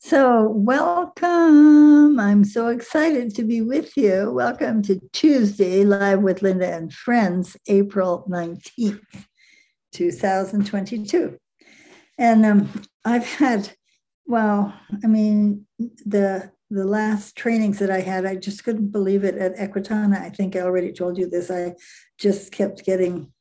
So, welcome. I'm so excited to be with you. Welcome to Tuesday, Live with Linda and Friends, April 19th, 2022. And I've had, well, I mean, the last trainings that I had, I just couldn't believe it at Equitana. I think I already told you this. I just kept getting,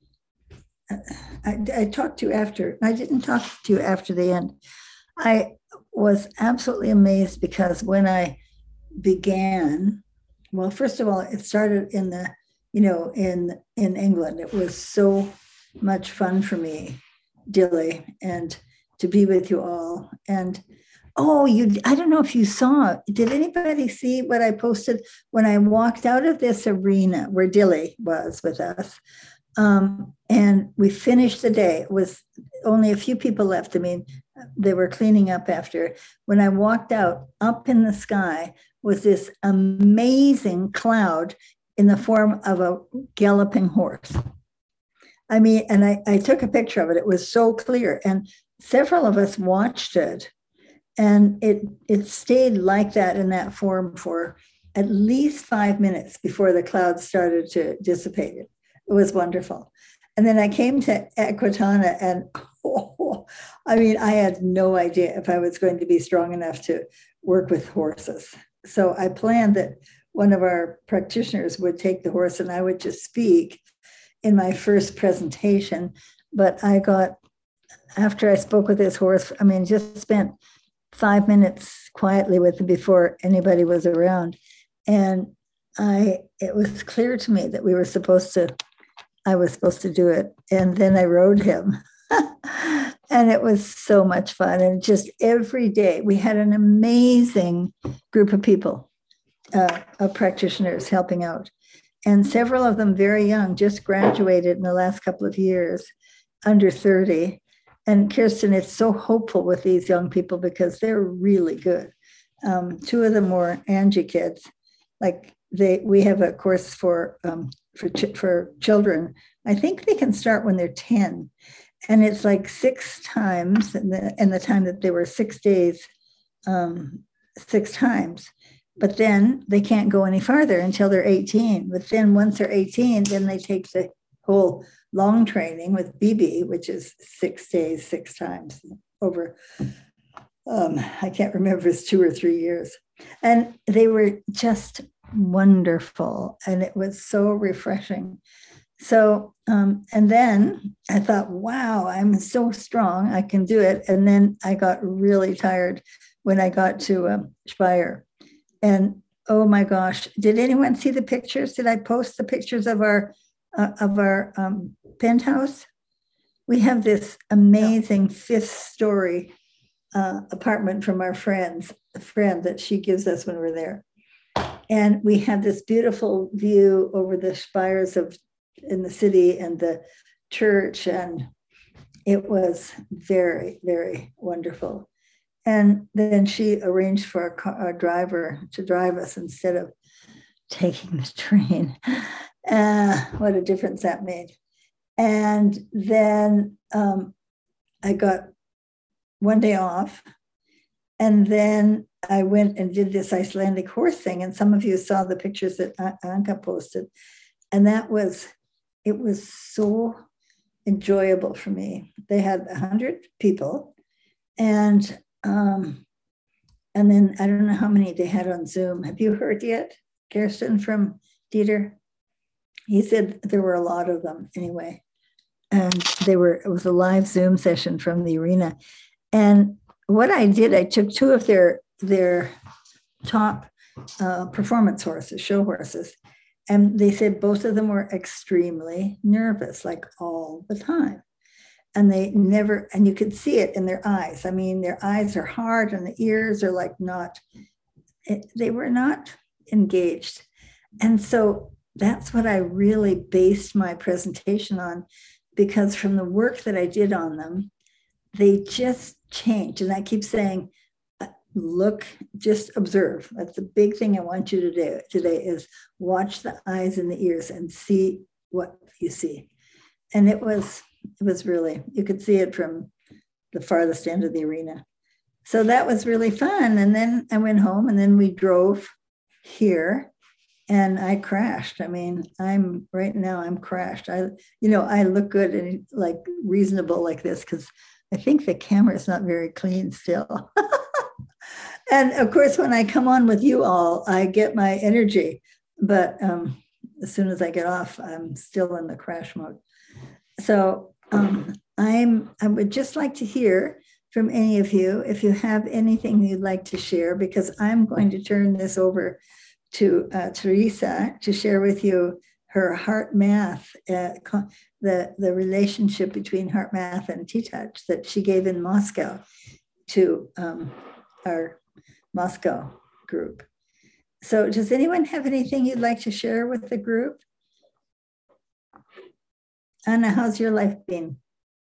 I talked to you after, I didn't talk to you after the end. I was absolutely amazed because when I began, well, first of all, it started in in England. It was so much fun for me, Dilly, and to be with you all. And oh, I don't know if you saw, did anybody see what I posted when I walked out of this arena where Dilly was with us? And we finished the day. It was only a few people left. I mean, they were cleaning up after. When I walked out, up in the sky was this amazing cloud in the form of a galloping horse. I mean, and I took a picture of it. It was so clear. And several of us watched it. And it stayed like that in that form for at least 5 minutes before the clouds started to dissipate. It was wonderful. And then I came to Equitana and I mean, I had no idea if I was going to be strong enough to work with horses. So I planned that one of our practitioners would take the horse and I would just speak in my first presentation. But after I spoke with this horse, I mean, just spent 5 minutes quietly with him before anybody was around. And it was clear to me that I was supposed to do it. And then I rode him. And it was so much fun. And just every day we had an amazing group of people, of practitioners helping out. And several of them very young, just graduated in the last couple of years, under 30. And Kirsten, it's so hopeful with these young people because they're really good. Two of them were Angie kids. Like we have a course for children. I think they can start when they're 10, and it's like 6 times in the time that they were 6 days, 6 times. But then they can't go any farther until they're 18. But then once they're 18, then they take the whole long training with BB, which is 6 days, 6 times over. I can't remember if it's 2 or 3 years. And they were just wonderful. And it was so refreshing. So, and then I thought, wow, I'm so strong. I can do it. And then I got really tired when I got to Speyer. And oh my gosh, did anyone see the pictures? Did I post the pictures of our penthouse? We have this amazing 5th-story apartment from our friend that she gives us when we're there. And we had this beautiful view over the spires in the city and the church. And it was very, very wonderful. And then she arranged for a driver to drive us instead of taking the train. What a difference that made. And then I got one day off. And then I went and did this Icelandic horse thing. And some of you saw the pictures that Anka posted. And it was so enjoyable for me. They had 100 people. And then I don't know how many they had on Zoom. Have you heard yet, Kirsten, from Dieter? He said there were a lot of them anyway. And it was a live Zoom session from the arena. And what I did, I took 2 of their top performance horses, show horses, and they said both of them were extremely nervous, like all the time. And and you could see it in their eyes. I mean, their eyes are hard and the ears are like they were not engaged. And so that's what I really based my presentation on, because from the work that I did on them, they just changed. And I keep saying, look, just observe. That's the big thing I want you to do today, is watch the eyes and the ears and see what you see. And it was really, you could see it from the farthest end of the arena. So that was really fun. And then I went home and then we drove here and I crashed. I mean, I'm crashed. I look good and like reasonable like this because I think the camera is not very clean still. And of course, when I come on with you all, I get my energy. But as soon as I get off, I'm still in the crash mode. So I would just like to hear from any of you if you have anything you'd like to share, because I'm going to turn this over to Teresa to share with you her HeartMath, the relationship between HeartMath and T-Touch that she gave in Moscow to our Moscow group. So does anyone have anything you'd like to share with the group? Anna, how's your life been?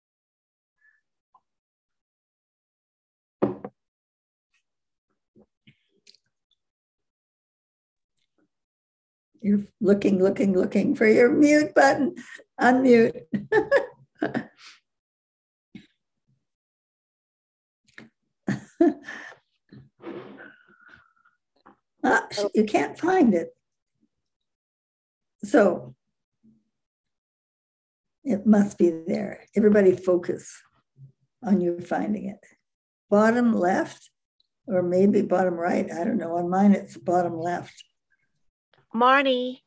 You're looking for your mute button. Unmute. You can't find it. So it must be there. Everybody focus on you finding it. Bottom left, or maybe bottom right. I don't know. On mine, it's bottom left. Marty.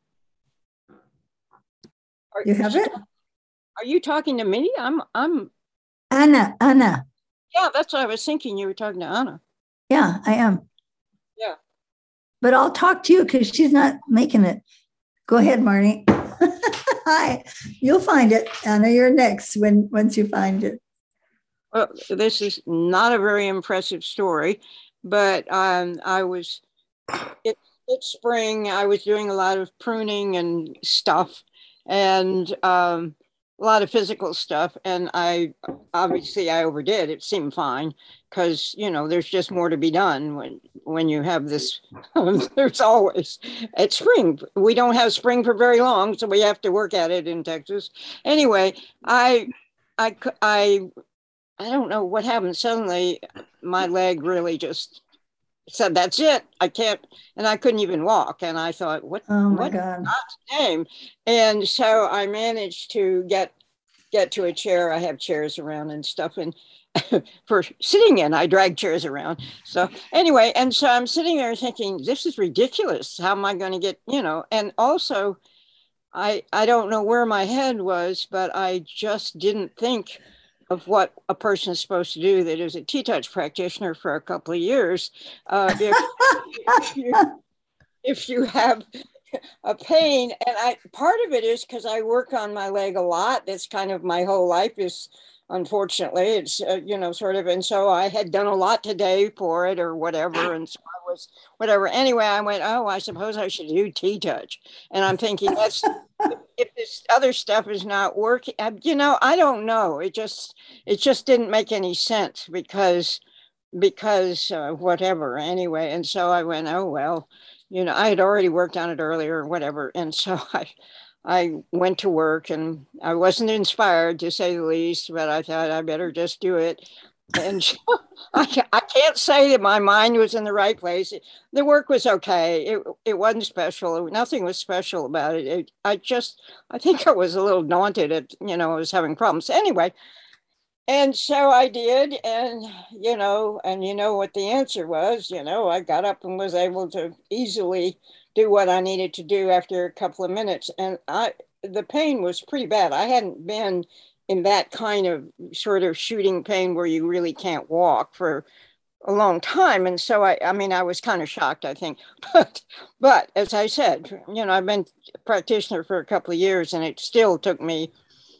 You have it? Are you talking to me? I'm Anna. Yeah, that's what I was thinking. You were talking to Anna. Yeah, I am. Yeah. But I'll talk to you because she's not making it. Go ahead, Marnie. Hi. You'll find it. Anna, you're next once you find it. Well, this is not a very impressive story, but it's spring. I was doing a lot of pruning and stuff, and a lot of physical stuff. And I overdid. It seemed fine because, there's just more to be done when you have this. There's always, it's spring. We don't have spring for very long, so we have to work at it in Texas. Anyway, I don't know what happened. Suddenly, my leg really just said, "That's it. I can't," and I couldn't even walk. And I thought, "What? Oh my what God. God's name?" And so I managed to get to a chair. I have chairs around and stuff, and for sitting in, I drag chairs around. So anyway, and so I'm sitting there thinking, "This is ridiculous. How am I going to get?" And also, I don't know where my head was, but I just didn't think of what a person is supposed to do that is a T-Touch practitioner for a couple of years. If you have a pain, and part of it is because I work on my leg a lot. That's kind of my whole life is, unfortunately, it's sort of, and so I had done a lot today for it or whatever, and so I was whatever. Anyway, I went, oh, I suppose I should do T-Touch, and I'm thinking that's if this other stuff is not working. I don't know. It just didn't make any sense because whatever. Anyway, and so I went, oh well. I had already worked on it earlier or whatever. And so I went to work and I wasn't inspired, to say the least, but I thought I better just do it. And I can't say that my mind was in the right place. The work was okay. It wasn't special. Nothing was special about it. I think I was a little daunted at, I was having problems. Anyway, and so I did, and what the answer was. I got up and was able to easily do what I needed to do after a couple of minutes. And the pain was pretty bad. I hadn't been in that kind of sort of shooting pain where you really can't walk for a long time. And so I was kind of shocked, I think. But as I said, I've been a practitioner for a couple of years, and it still took me,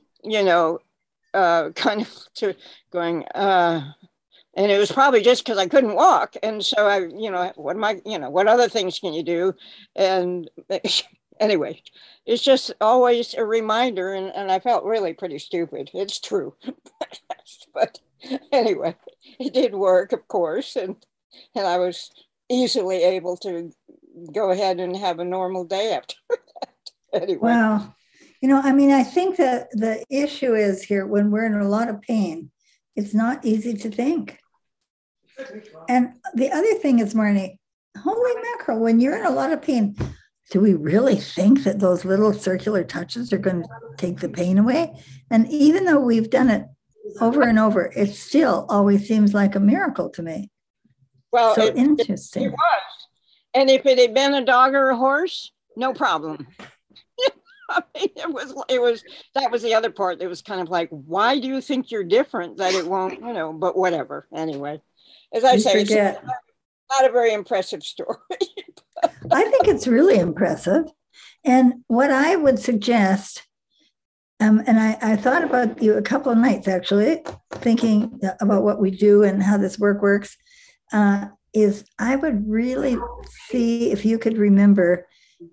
kind of to going, and it was probably just because I couldn't walk. And so what other things can you do? And anyway, it's just always a reminder. And I felt really pretty stupid. It's true. But anyway, it did work, of course. And I was easily able to go ahead and have a normal day after that. Anyway. Wow. I think that the issue is here when we're in a lot of pain, it's not easy to think. And the other thing is, Marnie, holy mackerel, when you're in a lot of pain, do we really think that those little circular touches are going to take the pain away? And even though we've done it over and over, it still always seems like a miracle to me. Well, so interesting. It was. And if it had been a dog or a horse, no problem. I mean, that was the other part. It was kind of like, why do you think you're different that it won't, but whatever. Anyway, as I say, it's not a very impressive story. I think it's really impressive. And what I would suggest, and I thought about you a couple of nights actually, thinking about what we do and how this work works, is I would really see if you could remember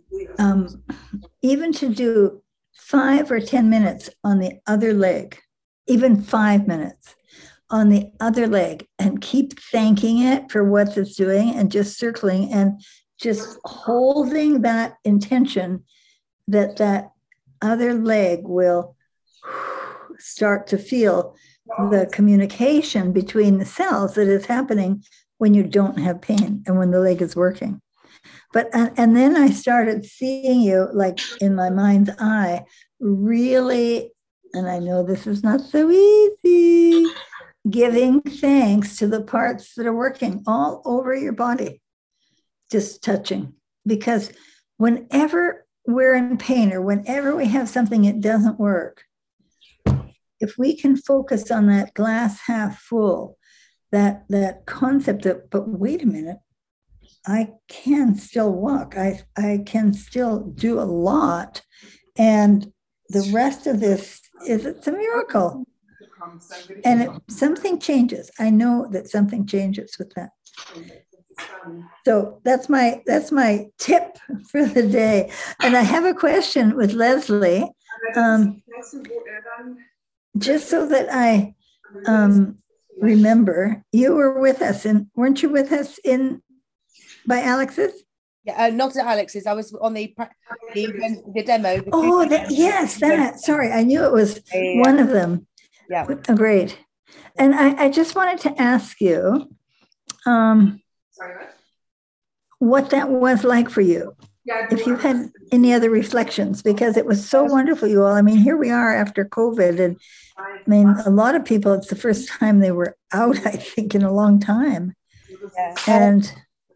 even to do 5 or 10 minutes on the other leg, even 5 minutes on the other leg, and keep thanking it for what it's doing and just circling and just holding that intention that that other leg will start to feel the communication between the cells that is happening when you don't have pain and when the leg is working. But and then I started seeing you, like in my mind's eye, really, and I know this is not so easy, giving thanks to the parts that are working all over your body, just touching. Because whenever we're in pain or whenever we have something that doesn't work, if we can focus on that glass half full, that concept of, but wait a minute, I can still walk. I can still do a lot. And the rest of this it's a miracle. And something changes. I know that something changes with that. So that's my tip for the day. And I have a question with Leslie, just so that I remember. You were with us, and weren't you with us by Alex's? Yeah, not at Alex's. I was on the demo. Yes, that. Sorry, I knew it was one of them. Yeah. Oh, great. And I just wanted to ask you what that was like for you. If you've had any other reflections, because it was so wonderful, you all. I mean, here we are after COVID, and I mean, a lot of people, it's the first time they were out, I think, in a long time. Yeah. And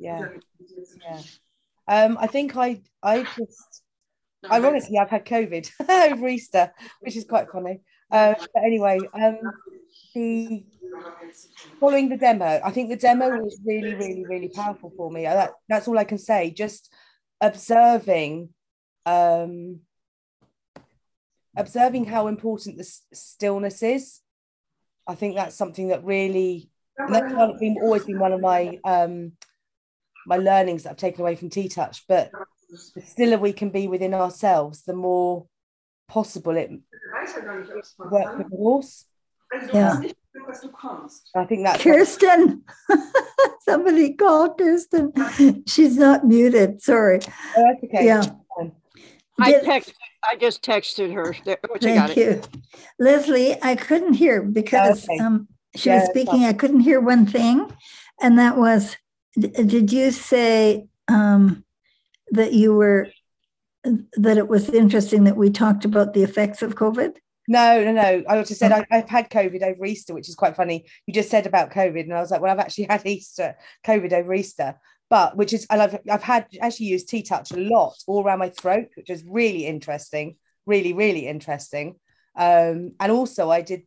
I think I just, ironically, I've had COVID over Easter, which is quite funny. But anyway, following the demo, I think the demo was really, really, really powerful for me. That's all I can say. Just observing how important the stillness is. I think that's something that really, that's always been one of my my learnings that I've taken away from T-Touch. But the stiller we can be within ourselves, the more possible it work with the horse. Yeah. I think that's Kirsten. Somebody called Kirsten. She's not muted. Sorry. Oh, that's okay. Yeah. I just texted her. Thank you. Leslie, I couldn't hear because she was speaking. I couldn't hear one thing. And that was, did you say that it was interesting that we talked about the effects of COVID? No. I just said I've had COVID over Easter, which is quite funny. You just said about COVID, and I was like, well, I've actually had COVID over Easter, but I've actually used T-Touch a lot all around my throat, which is really interesting, really, really interesting. And also I did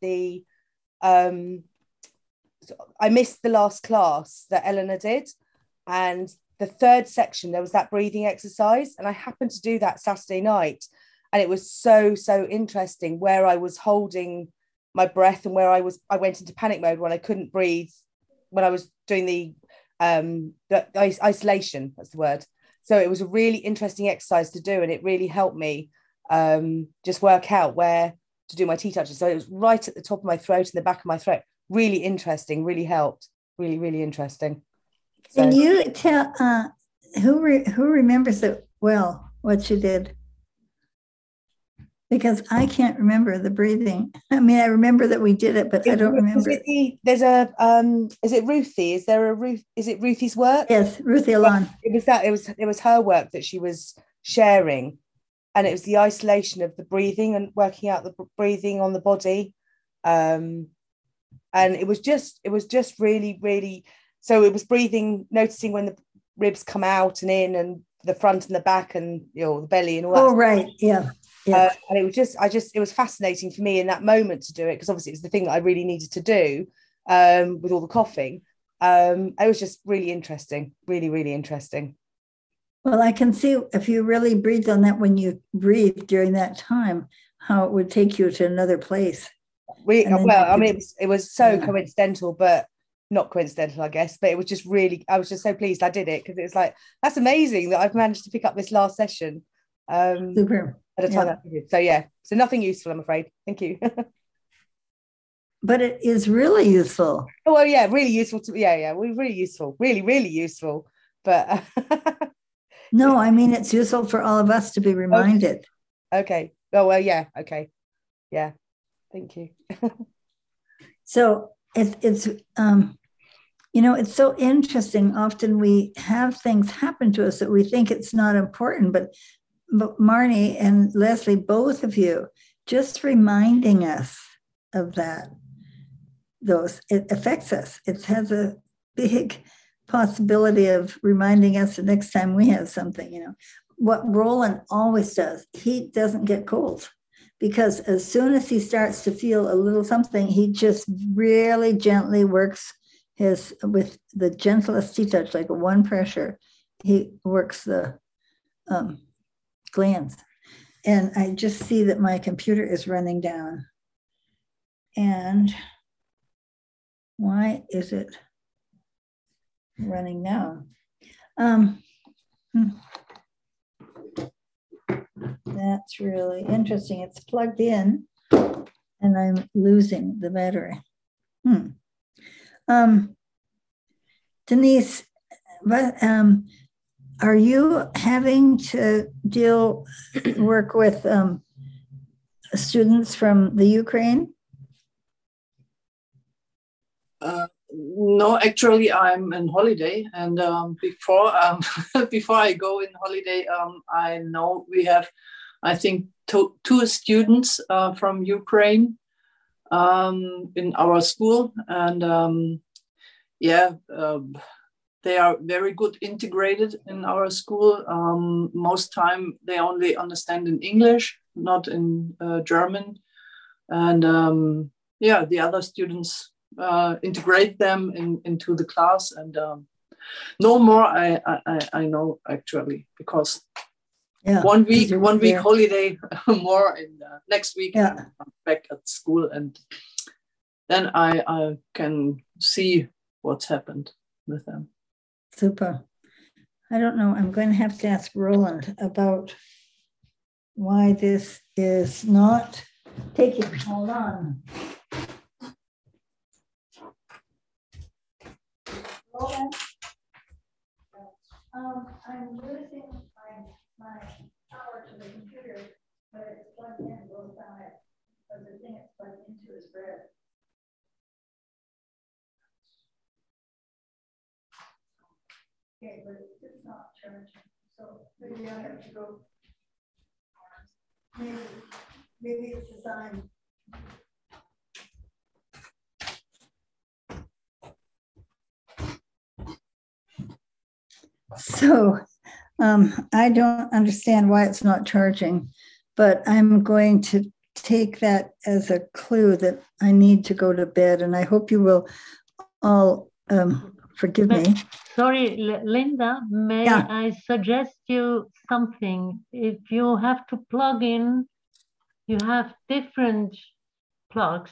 I missed the last class that Eleanor did, and the third section there was that breathing exercise, and I happened to do that Saturday night. And it was so interesting where I was holding my breath and where I went into panic mode when I couldn't breathe, when I was doing the isolation, that's the word. So it was a really interesting exercise to do, and it really helped me just work out where to do my T-Touches. So it was right at the top of my throat and the back of my throat. Really interesting, really helped. Really, really interesting. So, can you tell who remembers it well, what you did? because I can't remember the breathing. I mean, I remember that we did it, but I don't remember. There's a is it Ruthie? Is there a Ruth? Is it Ruthie's work? Yes, Ruthie Alon. It was her work that she was sharing, and it was the isolation of the breathing and working out the breathing on the body. And it was just really, really, so it was breathing, noticing when the ribs come out and in, and the front and the back, and the belly and all that. Oh, right. Yeah. Yes. And it was it was fascinating for me in that moment to do it, because obviously it was the thing that I really needed to do with all the coughing. It was just really interesting, really, really interesting. Well, I can see if you really breathed on that when you breathed during that time, how it would take you to another place. It was so coincidental, but not coincidental, I guess. But it was just really, I was just so pleased I did it, because it was like, that's amazing that I've managed to pick up this last session. Super. At a time. Yeah. So nothing useful, I'm afraid. Thank you. But it is really useful. Oh, well, yeah, really useful really useful, really, really useful. But no, I mean, it's useful for all of us to be reminded. Okay. Oh, well, yeah. Okay. Yeah. Thank you. So it's it's so interesting. Often we have things happen to us that we think it's not important, but Marnie and Leslie, both of you, just reminding us of that, it affects us. It has a big possibility of reminding us the next time we have something, What Roland always does, he doesn't get cold, because as soon as he starts to feel a little something, he just really gently works with the gentlest T-touch, like a one pressure, he works the glands. And I just see that my computer is running down. And why is it running down? That's really interesting. It's plugged in and I'm losing the battery. Denise, are you having to work with students from the Ukraine? No, actually, I'm on holiday, and before I go in holiday, I know we have, I think, two students from Ukraine in our school, and they are very good integrated in our school. Most time they only understand in English, not in German, and the other students integrate them into the class, and no more. I know, actually, because 1 week holiday more in next week. I'm back at school, and then I can see what's happened with them. Super. I don't know. I'm going to have to ask Roland about why this is not taking. Hold on. Roland, I'm losing my power to the computer, but it's plugged in both sides. So the thing it's plugged into is red. Okay, but it's not charging. So maybe I have to go. Maybe it's a sign. So I don't understand why it's not charging, but I'm going to take that as a clue that I need to go to bed, and I hope you will all forgive me. Sorry, Linda, may I suggest you something? If you have to plug in, you have different plugs.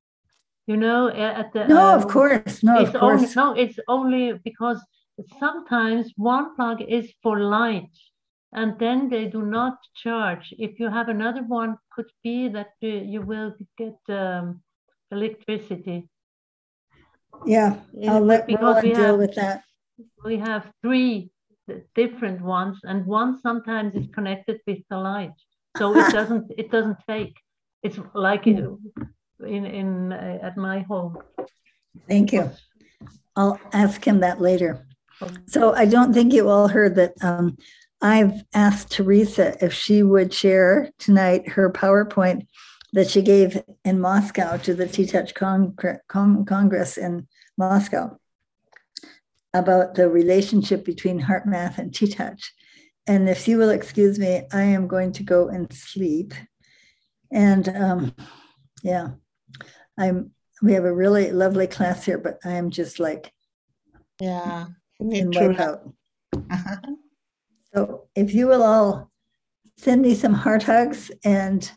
At the no, of course, no, of course. It's only because sometimes one plug is for light, and then they do not charge. If you have another one, could be that you will get electricity. Yeah, I'll let Roland deal with that. We have 3 different ones, and one sometimes is connected with the light. so it doesn't fake. It's like in at my home. Thank you. I'll ask him that later. So I don't think you all heard that I've asked Teresa if she would share tonight her PowerPoint that she gave in Moscow to the T-Touch Congress in Moscow about the relationship between HeartMath and T-Touch. And if you will excuse me, I am going to go and sleep. And yeah, we have a really lovely class here, but I am just like in wipeout. So if you will all send me some heart hugs and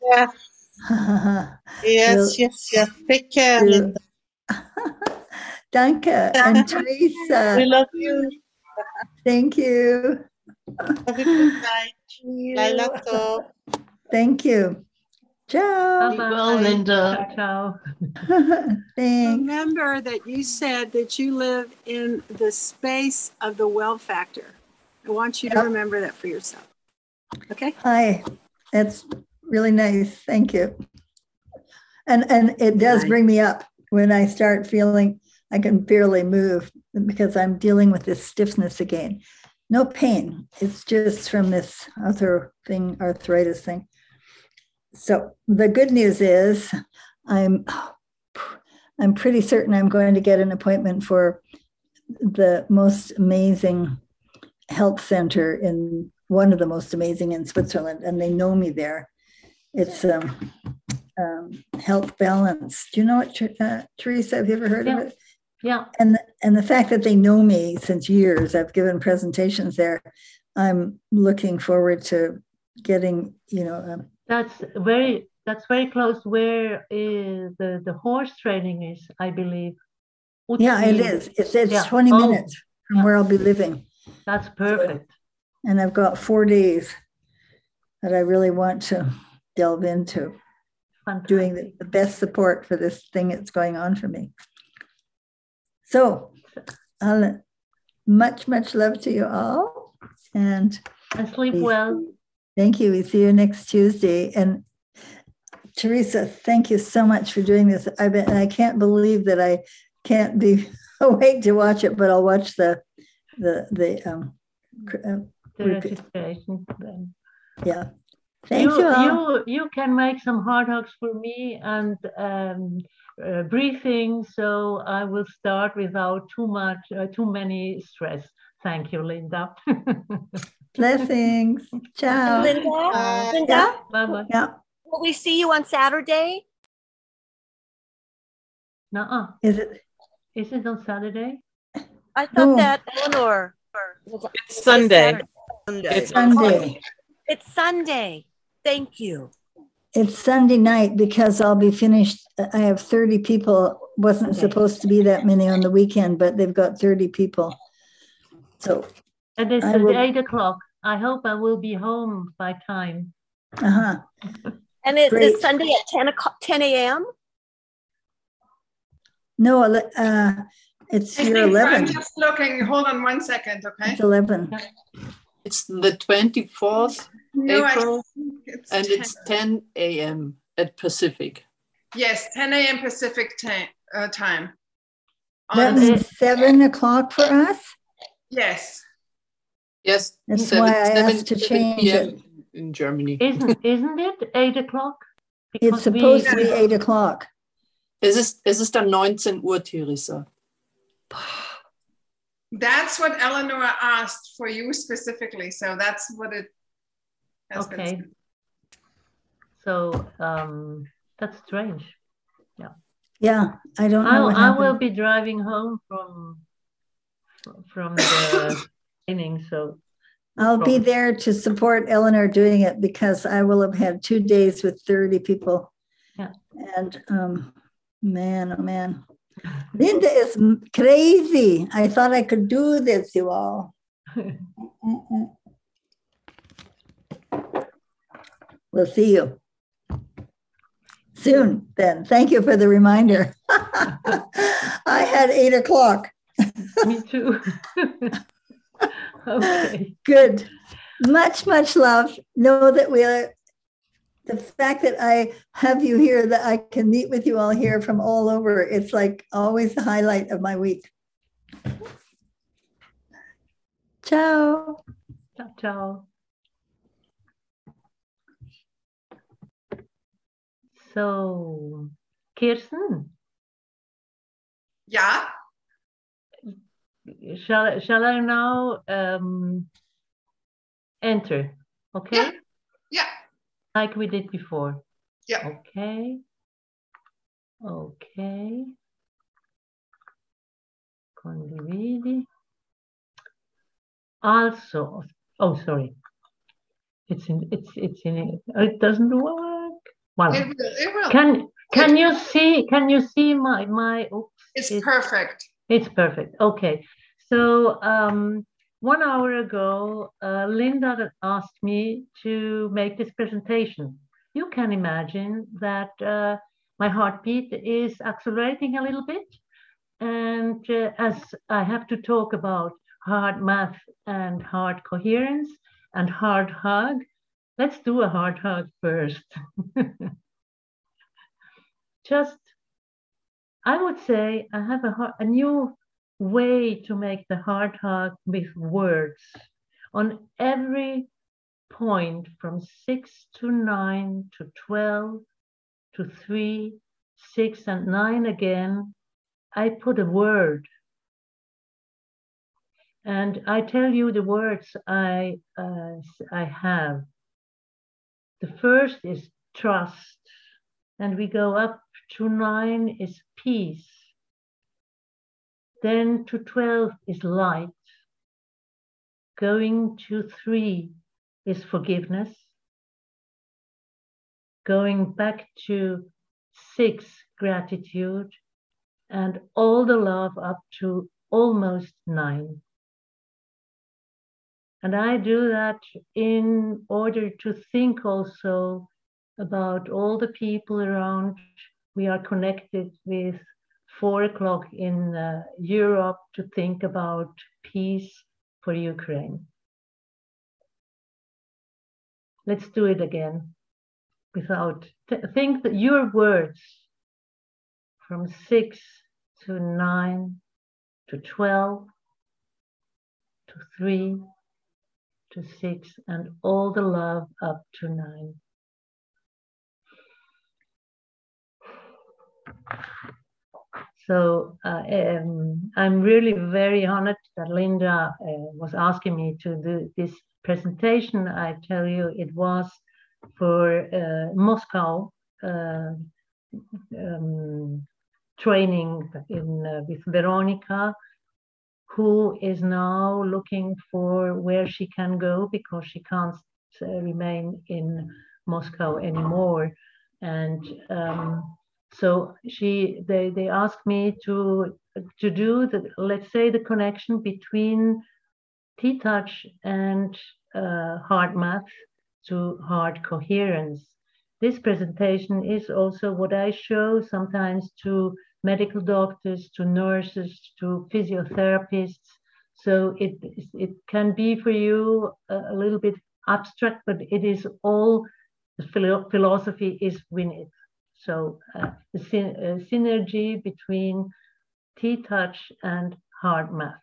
yes. Take care, Linda. Danke and Teresa. We love you. Thank you. Have a good night. Laila to. Thank you. Ciao. Bye-bye. Well, Linda. Ciao. Thanks. Remember that you said that you live in the space of the well factor. I want you to remember that for yourself. Okay? Hi. That's really nice. Thank you. And it does bring me up when I start feeling I can barely move because I'm dealing with this stiffness again. No pain. It's just from this arthritis thing. So the good news is I'm pretty certain I'm going to get an appointment for the most amazing health center in one of the most amazing in Switzerland, and they know me there. It's Health Balance. Do you know it, Teresa? Have you ever heard of it? Yeah. And the fact that they know me since years, I've given presentations there. I'm looking forward to getting, That's very close where the horse training is, I believe. Yeah, it is. It's 20 minutes from where I'll be living. That's perfect. And I've got 4 days that I really want to delve into. Fantastic. Doing the best support for this thing that's going on for me. So, much love to you all. And sleep well. Thank you. We see you next Tuesday. And Teresa, thank you so much for doing this. I can't believe that I can't be awake to watch it, but I'll watch the registration then. Yeah. Thank you all. You can make some hard hugs for me and briefing, so I will start without too many stress. Thank you, Linda. Blessings. Ciao. Linda? Bye-bye. Yeah. Will we see you on Saturday? Nuh-uh. Is it on Saturday? I thought that Eleanor. It's Sunday. It's Sunday. It's Sunday. Thank you. It's Sunday night because I'll be finished. I have 30 people. Wasn't supposed to be that many on the weekend, but they've got 30 people. So. And it's at 8 o'clock. I hope I will be home by time. And it's Sunday at 10 a.m.? No, it's here 11. I'm just looking. Hold on 1 second, okay? It's 11. It's the 24th April, and it's 10 a.m. at Pacific. Yes, 10 a.m. Pacific time. That means 7 o'clock for us? Yes. Yes. That's why I asked to change it. In Germany. Isn't it 8 o'clock? It's supposed to be 8 o'clock. Es ist dann 19 Uhr, Teresa. That's what Eleanor asked for you specifically. So that's what it has been said. So that's strange. Yeah. Yeah, I don't know. I will be driving home from the training, so I'll be there to support Eleanor doing it because I will have had 2 days with 30 people. Yeah. And man, oh man. Linda is crazy. I thought I could do this, you all. We'll see you soon then. Thank you for the reminder. I had 8 o'clock. Me too. Okay. Good. Much love. Know that the fact that I have you here, that I can meet with you all here from all over, it's like always the highlight of my week. Ciao. Ciao, ciao. So, Kirsten. Yeah. Shall I now enter? Okay. Yeah. Yeah. Like we did before. Yeah. Okay. Okay. Condividi. Also, oh, sorry. It doesn't work. Well, it will. Can you see my oops, it's perfect. It's perfect. Okay. So 1 hour ago, Linda asked me to make this presentation. You can imagine that my heartbeat is accelerating a little bit. And as I have to talk about hard math and hard coherence and hard hug, let's do a hard hug first. Just, I would say I have a new way to make the hard hug with words. On every point from 6 to 9 to 12 to 3, 6 and 9 again, I put a word. And I tell you the words I have. The first is trust. And we go up to 9 is peace. Then to 12 is light. Going to 3 is forgiveness. Going back to 6, gratitude. And all the love up to almost 9. And I do that in order to think also about all the people around. We are connected with 4 o'clock in Europe to think about peace for Ukraine. Let's do it again. Think that your words from 6 to 9 to 12 to 3 to 6 and all the love up to 9. So I'm really very honored that Linda was asking me to do this presentation. I tell you, it was for Moscow training with Veronica, who is now looking for where she can go because she can't remain in Moscow anymore. And so they asked me to do let's say the connection between T-Touch and hard math to hard coherence. This presentation is also what I show sometimes to medical doctors, to nurses, to physiotherapists. So it can be for you a little bit abstract, but it is all, the philosophy is within it. So the synergy between T-Touch and hard math.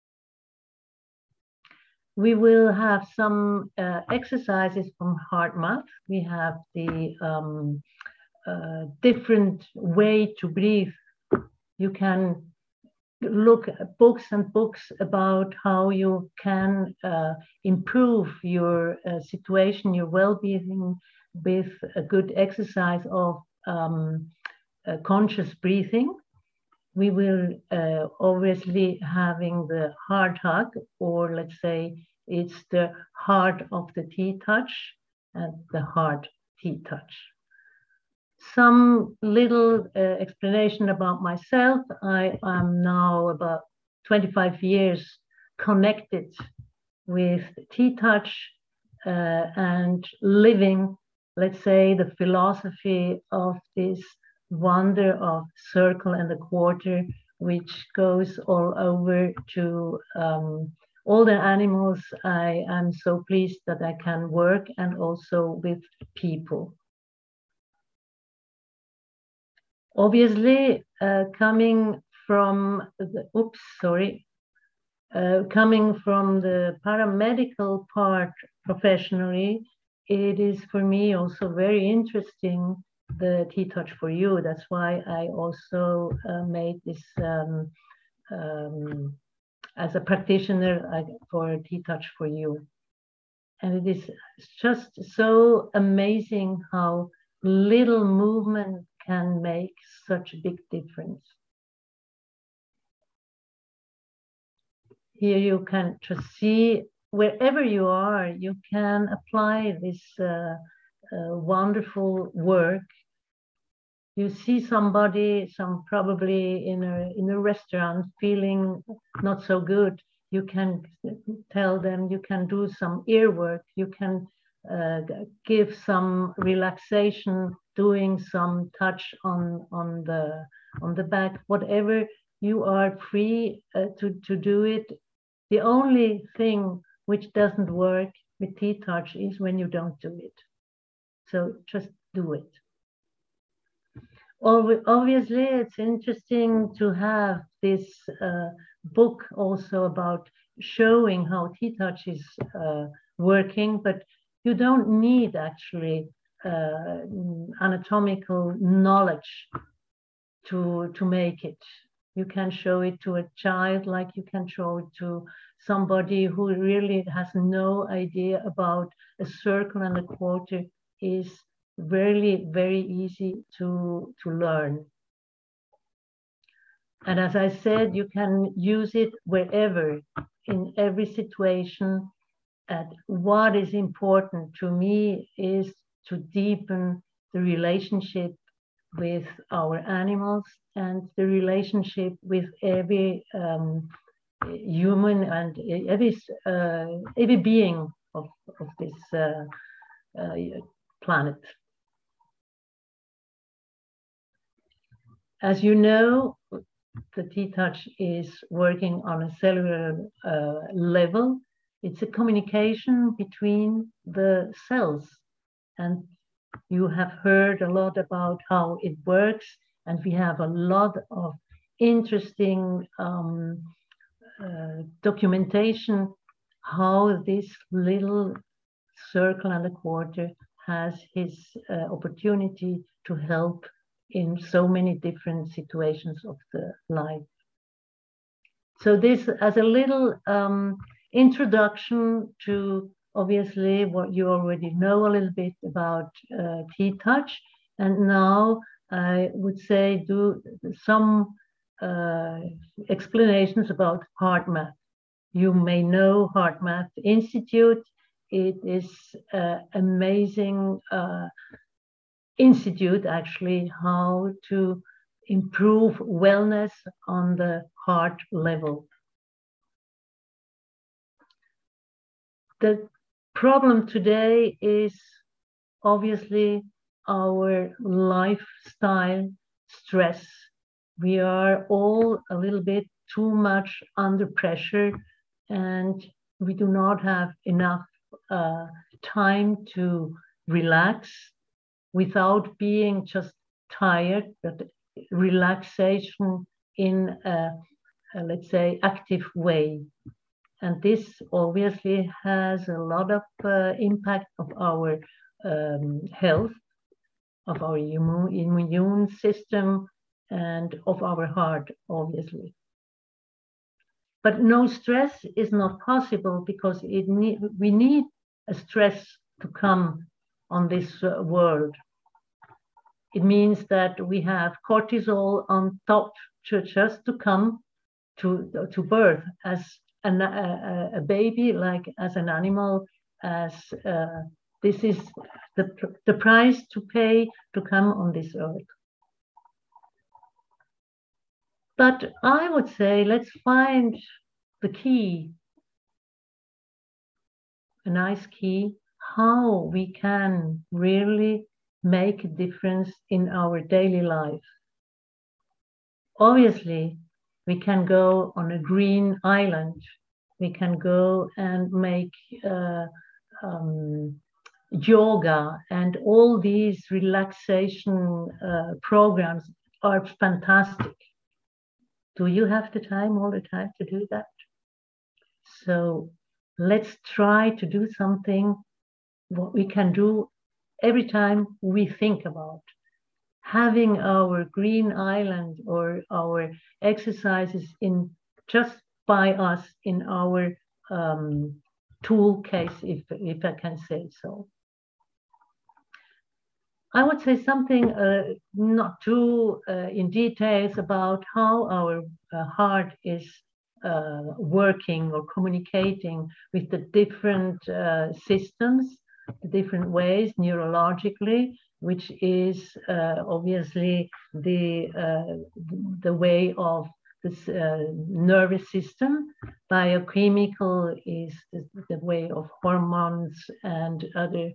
We will have some exercises from hard math. We have the different way to breathe. You can look at books and books about how you can improve your situation, your well-being with a good exercise of conscious breathing. We will obviously having the hard hug, or let's say it's the heart of the T-Touch and the hard T-Touch. Some little explanation about myself. I am now about 25 years connected with T-Touch and living, let's say, the philosophy of this wonder of circle and a quarter, which goes all over to all the animals. I am so pleased that I can work and also with people. Obviously, coming from the, coming from the paramedical part professionally, it is for me also very interesting, the T-Touch for You. That's why I also made this as a practitioner for T-Touch for You. And it is just so amazing how little movement can make such a big difference. Here you can just see, wherever you are, you can apply this wonderful work. You see somebody, probably in a restaurant, feeling not so good. You can tell them, you can do some ear work, you can give some relaxation, doing some touch on the back, whatever. You are free to do it. The only thing which doesn't work with T-Touch is when you don't do it. So just do it. Obviously, it's interesting to have this book also about showing how T-Touch is working, but you don't need actually anatomical knowledge to make it. You can show it to a child like you can show it to somebody who really has no idea about a circle and a quarter. Is really very easy to learn. And as I said, you can use it wherever, in every situation. And what is important to me is to deepen the relationship with our animals and the relationship with every human and every being of this planet. As you know, the T-Touch is working on a cellular level. It's a communication between the cells. And you have heard a lot about how it works. And we have a lot of interesting documentation how this little circle and a quarter has his opportunity to help in so many different situations of the life. So this as a little introduction to obviously what you already know a little bit about T-Touch. And now I would say do some explanations about HeartMath. You may know HeartMath Institute. It is an amazing institute, actually, how to improve wellness on the heart level. The problem today is obviously our lifestyle stress. We are all a little bit too much under pressure, and we do not have enough time to relax without being just tired, but relaxation in a, let's say, active way. And this obviously has a lot of impact of our health, of our immune system, and of our heart, obviously. But no stress is not possible because we need a stress to come on this world. It means that we have cortisol on top just to come to birth as a baby, like as an animal, as this is the price to pay to come on this earth. But I would say let's find the key, a nice key, how we can really make a difference in our daily life. Obviously, we can go on a green island. We can go and make yoga and all these relaxation programs are fantastic. Do you have the time all the time to do that? So let's try to do something what we can do every time we think about having our green island or our exercises in just by us in our tool case, if I can say so. I would say something not too in details about how our heart is working or communicating with the different systems, the different ways neurologically, which is obviously the way of this nervous system. Biochemical is the way of hormones and other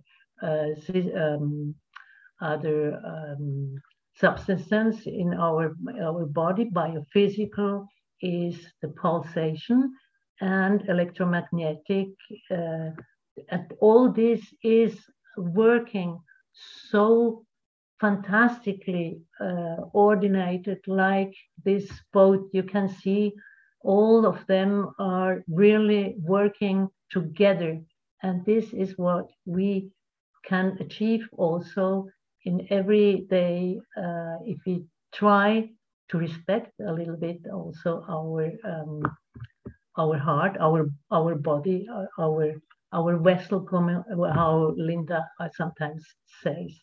substances in our body. Biophysical is the pulsation, and electromagnetic. And all this is working so fantastically ordinated, like this boat. You can see all of them are really working together, and this is what we can achieve also in every day if we try to respect a little bit also our heart, our body, our vessel, how Linda sometimes says.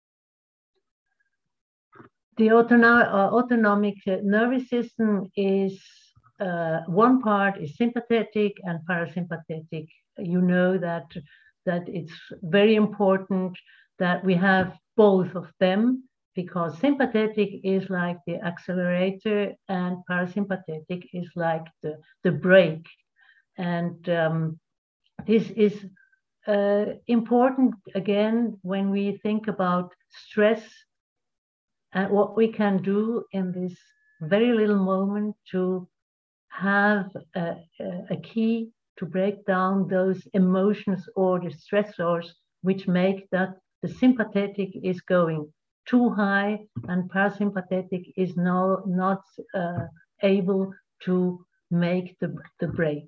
The autonomic nervous system is one part is sympathetic and parasympathetic. You know that it's very important that we have both of them, because sympathetic is like the accelerator and parasympathetic is like the brake. And this is important again when we think about stress and what we can do in this very little moment to have a key to break down those emotions or the stressors which make that the sympathetic is going too high and parasympathetic is not able to make the break.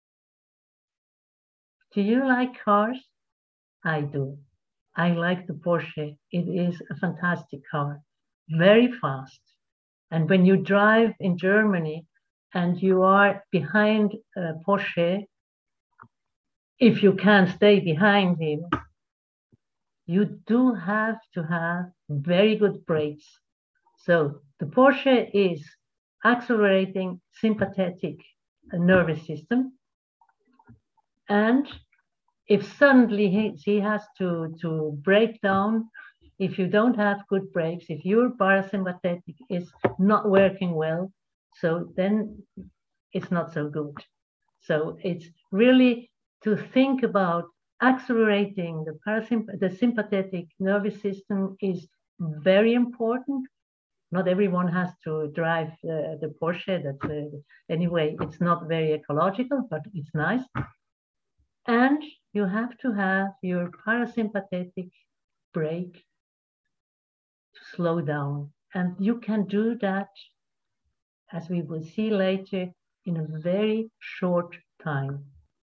Do you like cars? I do. I like the Porsche. It is a fantastic car, very fast. And when you drive in Germany and you are behind a Porsche, if you can't stay behind him, you do have to have very good brakes. So the Porsche is accelerating sympathetic nervous system. And if suddenly he has to break down, if you don't have good brakes, if your parasympathetic is not working well, so then it's not so good. So it's really to think about accelerating the sympathetic nervous system is very important. Not everyone has to drive the Porsche. Anyway, it's not very ecological, but it's nice. And you have to have your parasympathetic brake to slow down. And you can do that, as we will see later, in a very short time.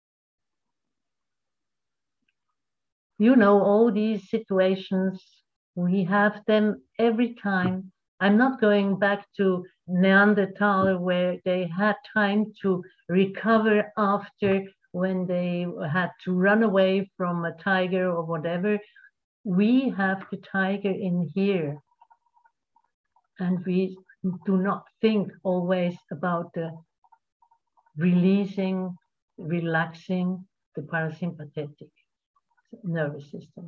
You know, all these situations, we have them every time. I'm not going back to Neanderthal where they had time to recover after when they had to run away from a tiger or whatever. We have the tiger in here. And we do not think always about the releasing, relaxing the parasympathetic nervous system.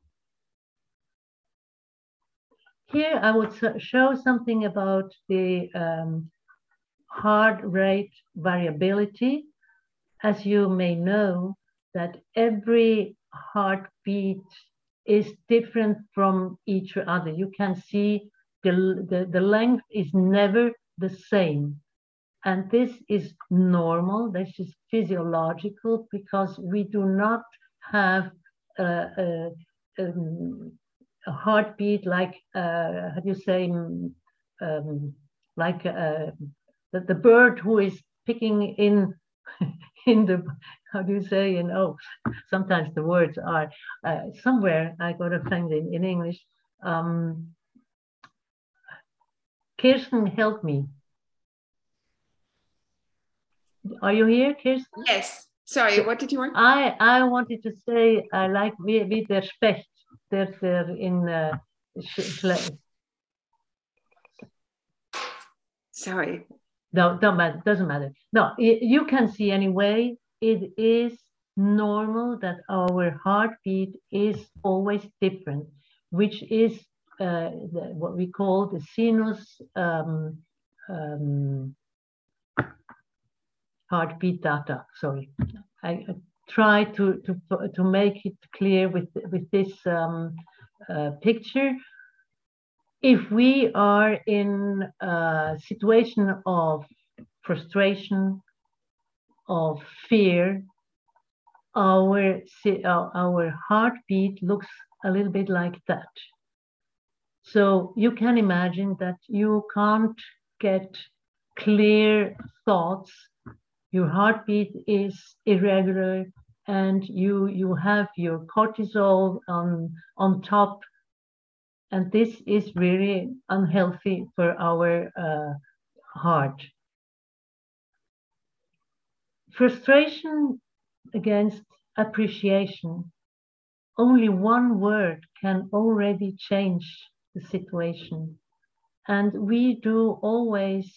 Here I would show something about the heart rate variability. As you may know, that every heartbeat is different from each other. You can see the length is never the same. And this is normal, this is physiological, because we do not have a heartbeat like, how do you say, like the bird who is picking in in the, how do you say, sometimes the words are somewhere I got to find in English. Kirsten, help me. Are you here, Kirsten? Yes. Sorry, what did you want? I wanted to say I like wie der Specht, der in Sorry. No, doesn't matter. No, you can see anyway, it is normal that our heartbeat is always different, which is what we call the sinus heartbeat data. Sorry, I try to make it clear with this picture. If we are in a situation of frustration, of fear, our heartbeat looks a little bit like that. So you can imagine that you can't get clear thoughts. Your heartbeat is irregular, and you have your cortisol on top. And this is really unhealthy for our heart. Frustration against appreciation. Only one word can already change the situation. And we do always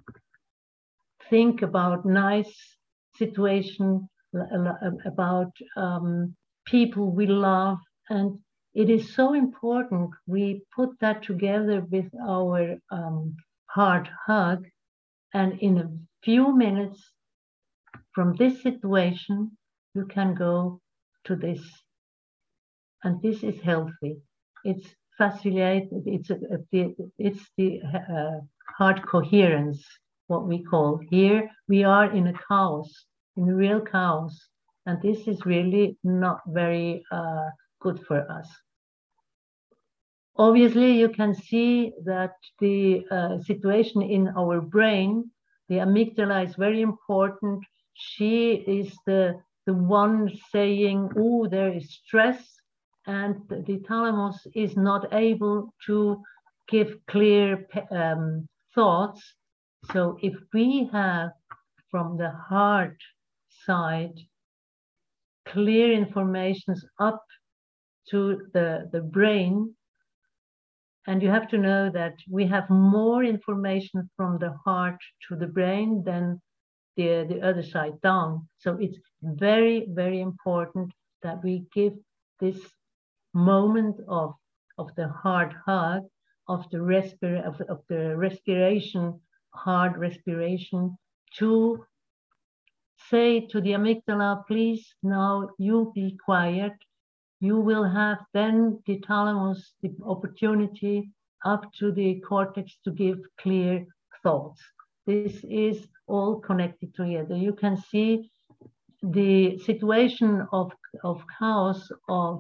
think about nice situation, about people we love, and it is so important we put that together with our heart hug, and in a few minutes from this situation, you can go to this. And this is healthy. It's facilitated, it's the heart coherence, what we call. Here we are in a chaos, in a real chaos, and this is really not very good for us. Obviously, you can see that the situation in our brain, the amygdala is very important. She is the one saying, oh, there is stress, and the thalamus is not able to give clear thoughts. So if we have from the heart side clear informations up to the brain, and you have to know that we have more information from the heart to the brain than the other side down. So it's very, very important that we give this moment of the heart hug, of the respiration, hard respiration, to say to the amygdala, please, now you be quiet. You will have then the thalamus, the opportunity up to the cortex to give clear thoughts. This is all connected together. You can see the situation of chaos, of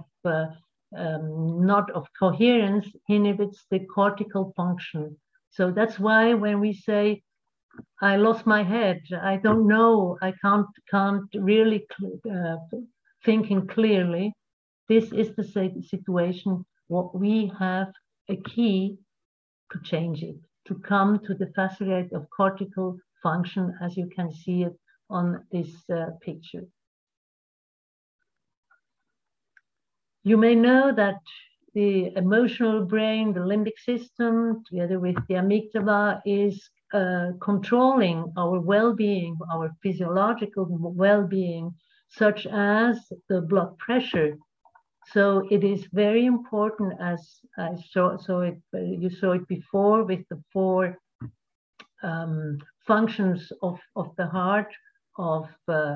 not of coherence, inhibits the cortical function. So that's why when we say, I lost my head, I don't know, I can't really thinking clearly, this is the situation what we have a key to change it, to come to the facility of cortical function, as you can see it on this picture. You may know that the emotional brain, the limbic system, together with the amygdala, is controlling our well-being, our physiological well-being, such as the blood pressure. So it is very important, as I you saw it before, with the 4 functions of the heart, of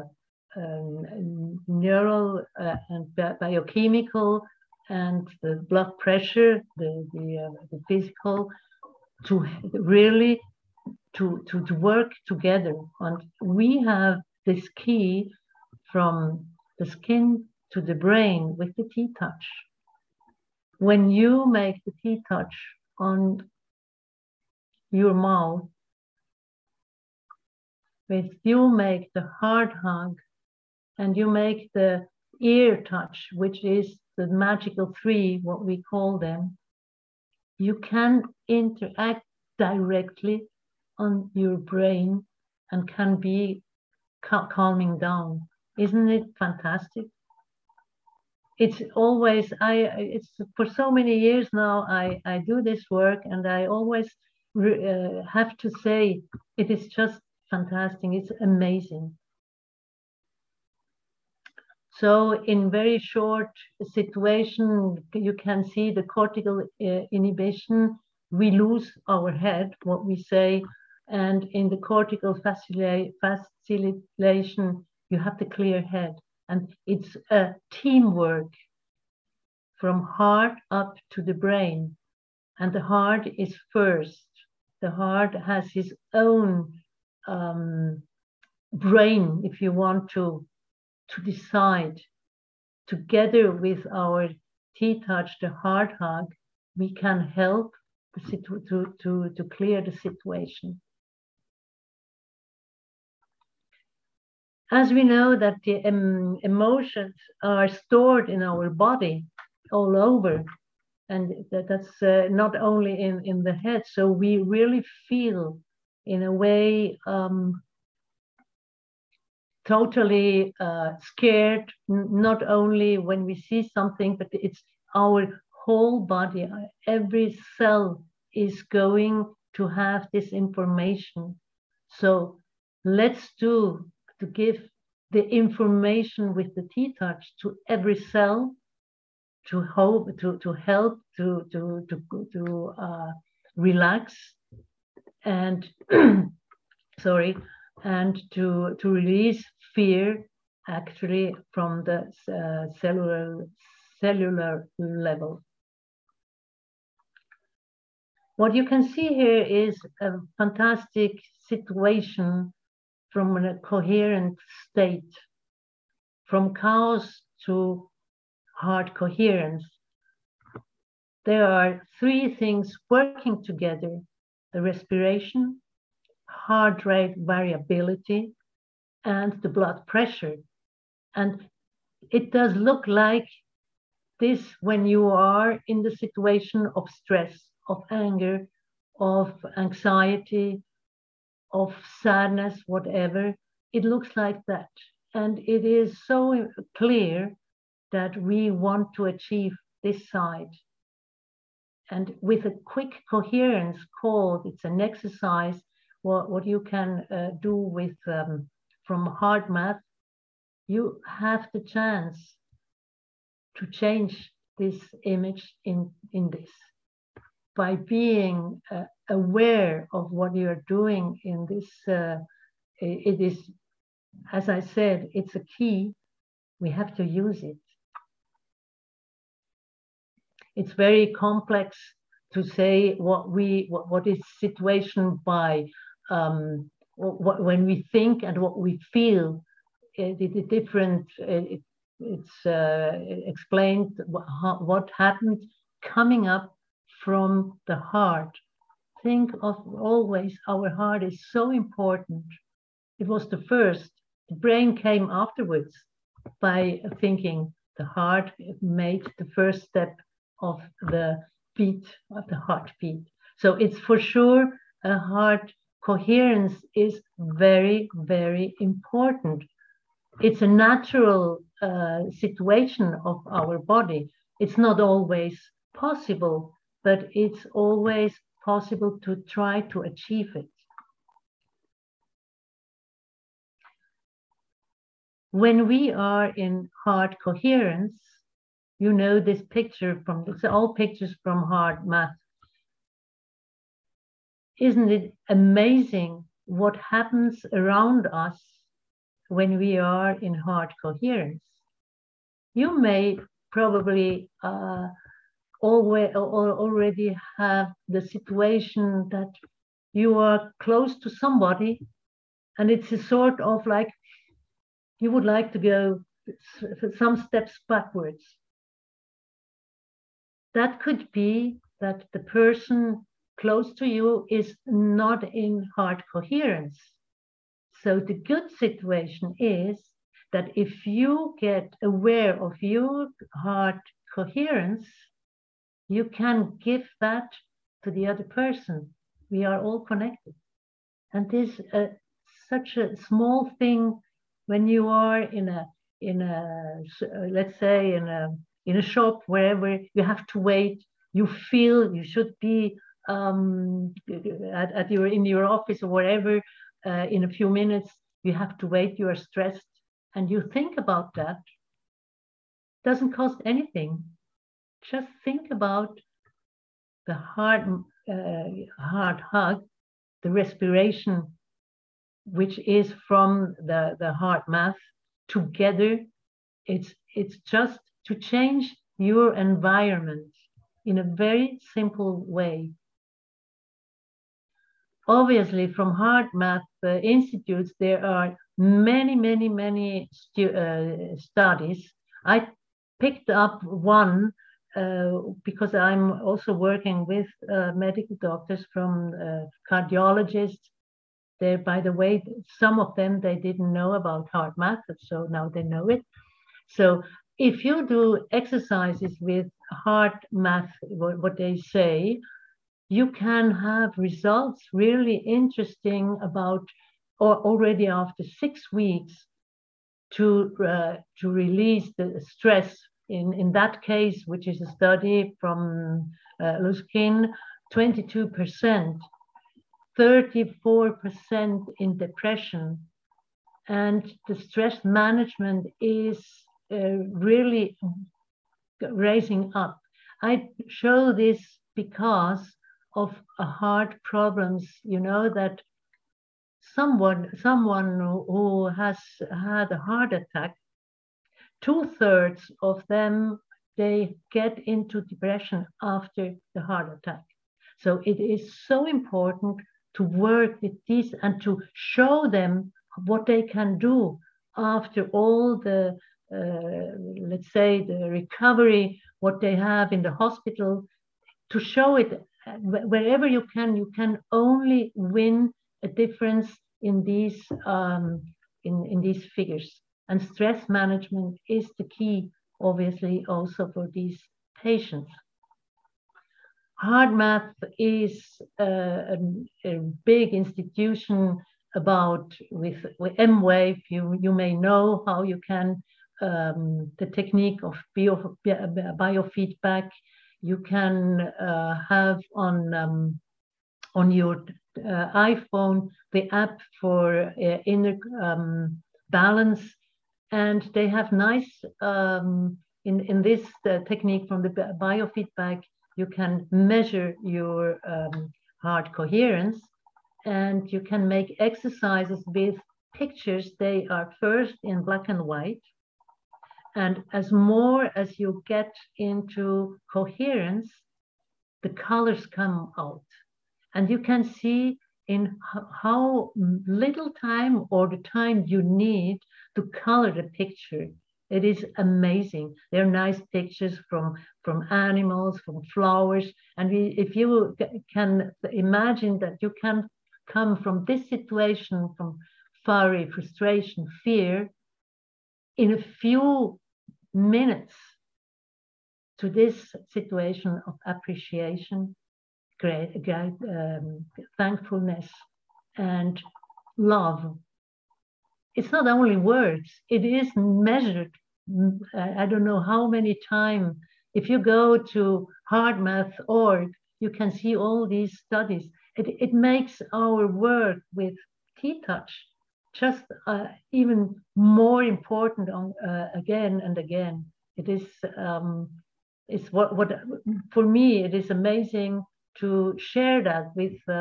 neural and biochemical, and the blood pressure, the physical, to really to work together. And we have this key from the skin to the brain with the T-touch. When you make the T-touch on your mouth, if you make the heart hug and you make the ear touch, which is the magical three, what we call them, you can interact directly on your brain and can be calming down. Isn't it fantastic? It's always, it's for so many years now, I do this work, and I always have to say, it is just fantastic. It's amazing. So in very short situation, you can see the cortical inhibition. We lose our head, what we say, and in the cortical facilitation, you have the clear head. And it's a teamwork from heart up to the brain. And the heart is first. The heart has his own brain, if you want to decide. Together with our T-touch, the heart hug, we can help to clear the situation. As we know that the emotions are stored in our body all over, and that's not only in the head, so we really feel in a way totally scared, not only when we see something, but it's our whole body. Every cell is going to have this information. So let's give the information with the T-touch to every cell to help to relax and sorry, and to release fear actually from the cellular level. What you can see here is a fantastic situation from a coherent state, from chaos to heart coherence. There are three things working together: the respiration, heart rate variability, and the blood pressure. And it does look like this when you are in the situation of stress, of anger, of anxiety, of sadness, whatever. It looks like that. And it is so clear that we want to achieve this side. And with a quick coherence called, it's an exercise, what you can do with from HeartMath, you have the chance to change this image in this. By being aware of what you're doing in this, it is, as I said, it's a key. We have to use it. It's very complex to say what is situation by when we think and what we feel. The different. It's explained what happened coming up from the heart. Think of always our heart is so important. It was the first. The brain came afterwards by thinking. The heart made the first step of the beat, of the heartbeat. So it's for sure a heart coherence is very, very important. It's a natural situation of our body. It's not always possible, but it's always possible to try to achieve it. When we are in heart coherence, you know this picture from, it's all pictures from HeartMath. Isn't it amazing what happens around us when we are in heart coherence? You may probably already have the situation that you are close to somebody and it's a sort of like you would like to go some steps backwards. That could be that the person close to you is not in heart coherence. So the good situation is that if you get aware of your heart coherence, you can give that to the other person. We are all connected. And this such a small thing when you are in a let's say in a shop, wherever you have to wait, you feel you should be in your office or wherever, in a few minutes, you have to wait, you are stressed, and you think about that. Doesn't cost anything. Just think about the heart hug, the respiration, which is from the heart math together. It's just to change your environment in a very simple way. Obviously, from Heart Math Institutes, there are many studies. I picked up one because I'm also working with medical doctors, from cardiologists. There, by the way, some of them, they didn't know about heart math, so now they know it. So if you do exercises with heart math, what they say, you can have results really interesting about, or already after 6 weeks, to release the stress. In that case, which is a study from Luskin, 22%, 34% in depression, and the stress management is really raising up. I show this because of heart problems. You know that someone who has had a heart attack, 2/3 of them, they get into depression after the heart attack. So it is so important to work with these and to show them what they can do after all the, let's say, the recovery, what they have in the hospital, to show it wherever you can only win a difference in these figures. And stress management is the key, obviously, also for these patients. Heart Math is a big institution about with M-Wave. You may know how you can, the technique of biofeedback. You can have on your iPhone the app for inner balance, and they have nice in this technique from the biofeedback. You can measure your heart coherence, and you can make exercises with pictures. They are first in black and white, and as more as you get into coherence, the colors come out, and you can see in how little time, or the time you need to color the picture. It is amazing. They're nice pictures from animals, from flowers. And if you can imagine that you can come from this situation, from worry, frustration, fear, in a few minutes to this situation of appreciation, thankfulness, and love. It's not only words, it is measured. I don't know how many times. If you go to heartmath.org, you can see all these studies. It makes our work with T-Touch just even more important again and again. It is it's what for me, it is amazing to share that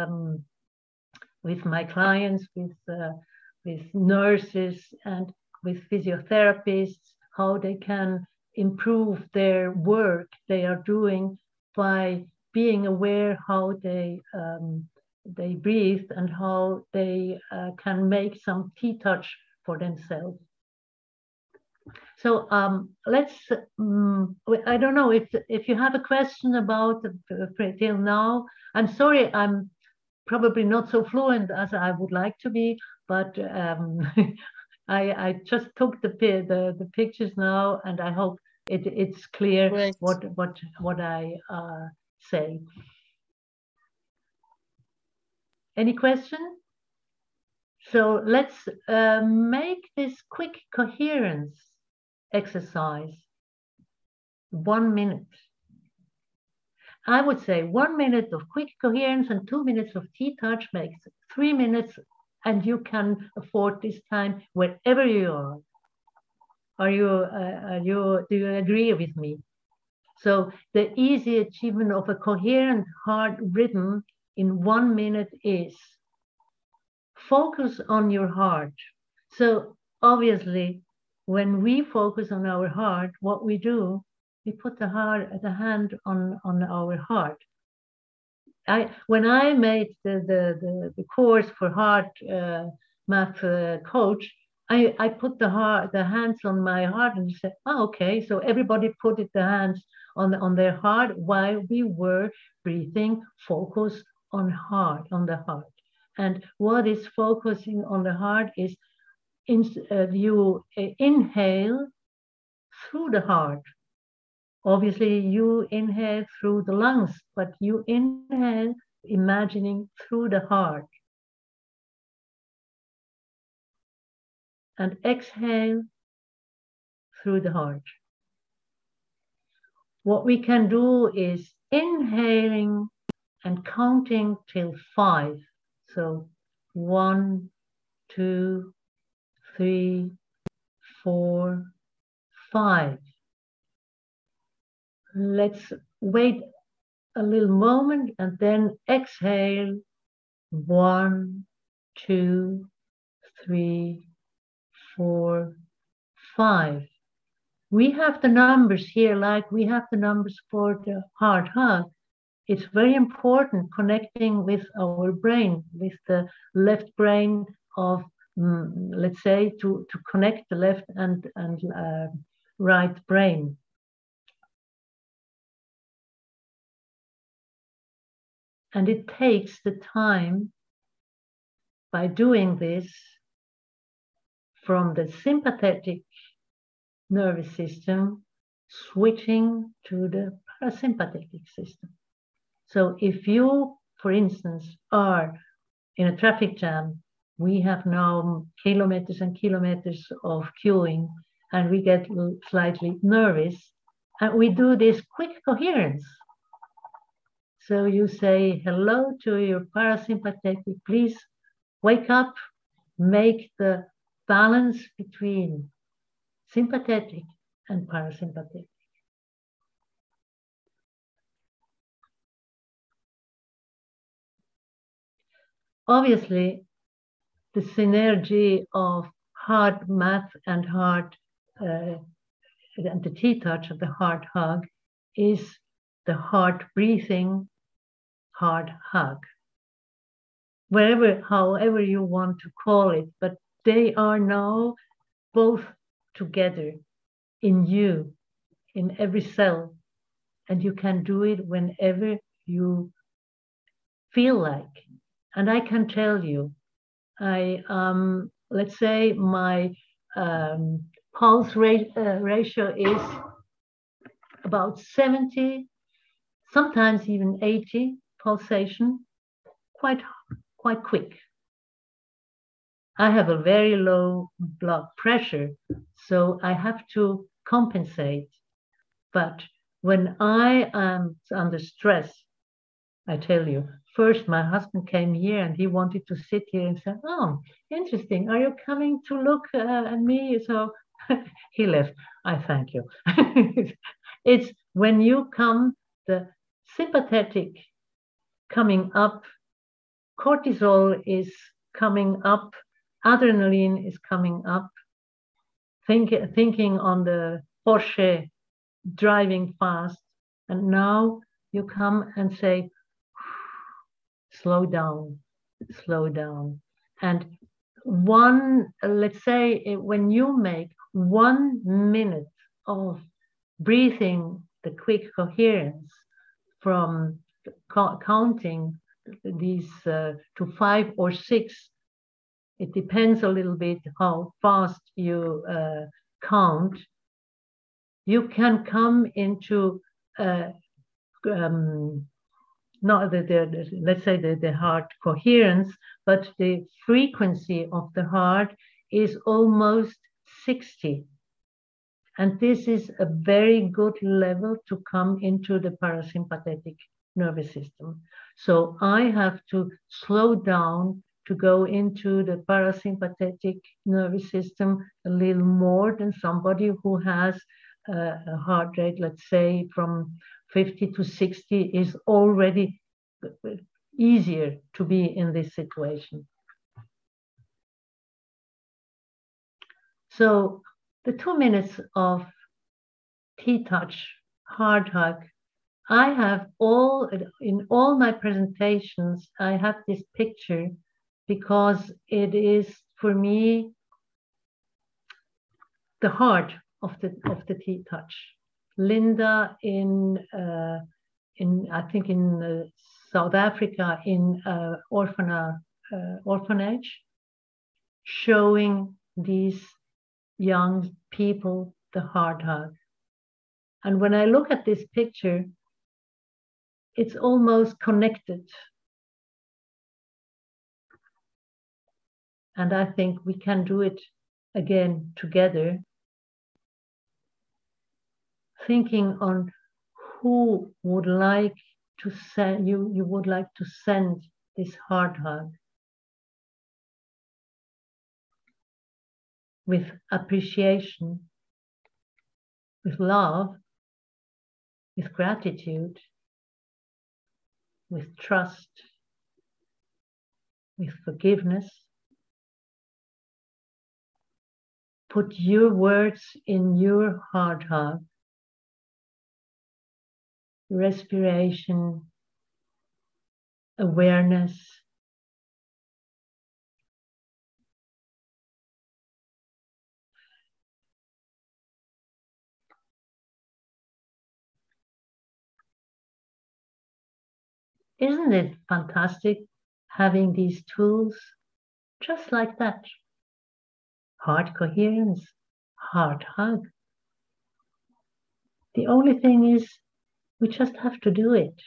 with my clients, with nurses and with physiotherapists, how they can improve their work they are doing by being aware how they breathe and how they can make some T-Touch for themselves. So let's, I don't know if you have a question about till now. I'm sorry, I'm probably not so fluent as I would like to be, but I just took the pictures now, and I hope it's clear Great. what I say. Any question? So let's make this quick coherence exercise 1 minute. I would say 1 minute of quick coherence and 2 minutes of T-touch makes 3 minutes, and you can afford this time wherever you are. Do you agree with me? So the easy achievement of a coherent heart rhythm in 1 minute is focus on your heart. So obviously, when we focus on our heart, what we do, we put the hand on our heart. When I made the course for heart math coach, I put the hands on my heart and said, oh, okay. So everybody put the hands on their heart while we were breathing, focus on the heart. And what is focusing on the heart is you inhale through the heart. Obviously, you inhale through the lungs, but you inhale imagining through the heart. And exhale through the heart. What we can do is inhaling and counting till 5. So 1, 2, 3, 4, 5. Let's wait a little moment and then exhale. 1, 2, 3, 4, 5. We have the numbers here, like we have the numbers for the heart hug. It's very important connecting with our brain, with the left brain of, let's say, to connect the left and right brain. And it takes the time by doing this from the sympathetic nervous system switching to the parasympathetic system. So if you, for instance, are in a traffic jam, we have now kilometers and kilometers of queuing, and we get slightly nervous, and we do this quick coherence. So you say hello to your parasympathetic, please wake up, make the balance between sympathetic and parasympathetic. Obviously, the synergy of heart math and heart and the T-touch of the heart hug is the heart breathing heart hug. However you want to call it, but they are now both together in you, in every cell, and you can do it whenever you feel like. And I can tell you, let's say my pulse ratio is about 70, sometimes even 80 pulsation, quite quick. I have a very low blood pressure, so I have to compensate. But when I am under stress, I tell you, first my husband came here and he wanted to sit here and said, oh, interesting, are you coming to look at me? So he left. I thank you. It's when you come, the sympathetic coming up, cortisol is coming up, adrenaline is coming up, thinking on the Porsche, driving fast, and now you come and say, slow down, slow down. And let's say when you make 1 minute of breathing the quick coherence from counting these to 5 or 6. It depends a little bit how fast you count. You can come into not let's say the heart coherence, but the frequency of the heart is almost 60. And this is a very good level to come into the parasympathetic nervous system. So I have to slow down to go into the parasympathetic nervous system a little more than somebody who has a heart rate, let's say from 50 to 60 is already easier to be in this situation. So the 2 minutes of T-touch, heart hug, I have in all my presentations, I have this picture because it is for me the heart of the T-touch. Linda in I think in South Africa in orphanage, showing these young people the heart hug. And when I look at this picture, it's almost connected. And I think we can do it again together, thinking on who would like to send you would like to send this heart hug with appreciation, with love, with gratitude, with trust, with forgiveness. Put your words in your heart hug. Respiration, awareness. Isn't it fantastic having these tools just like that? Heart coherence, heart hug. The only thing is we just have to do it.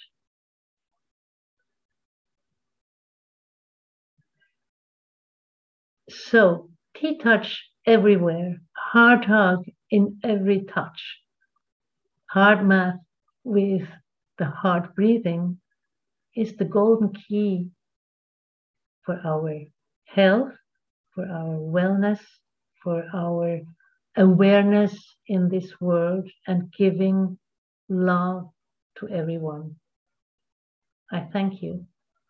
So, T-touch everywhere, heart hug in every touch. Heart math with the heart breathing is the golden key for our health, for our wellness, for our awareness in this world and giving love to everyone. I thank you.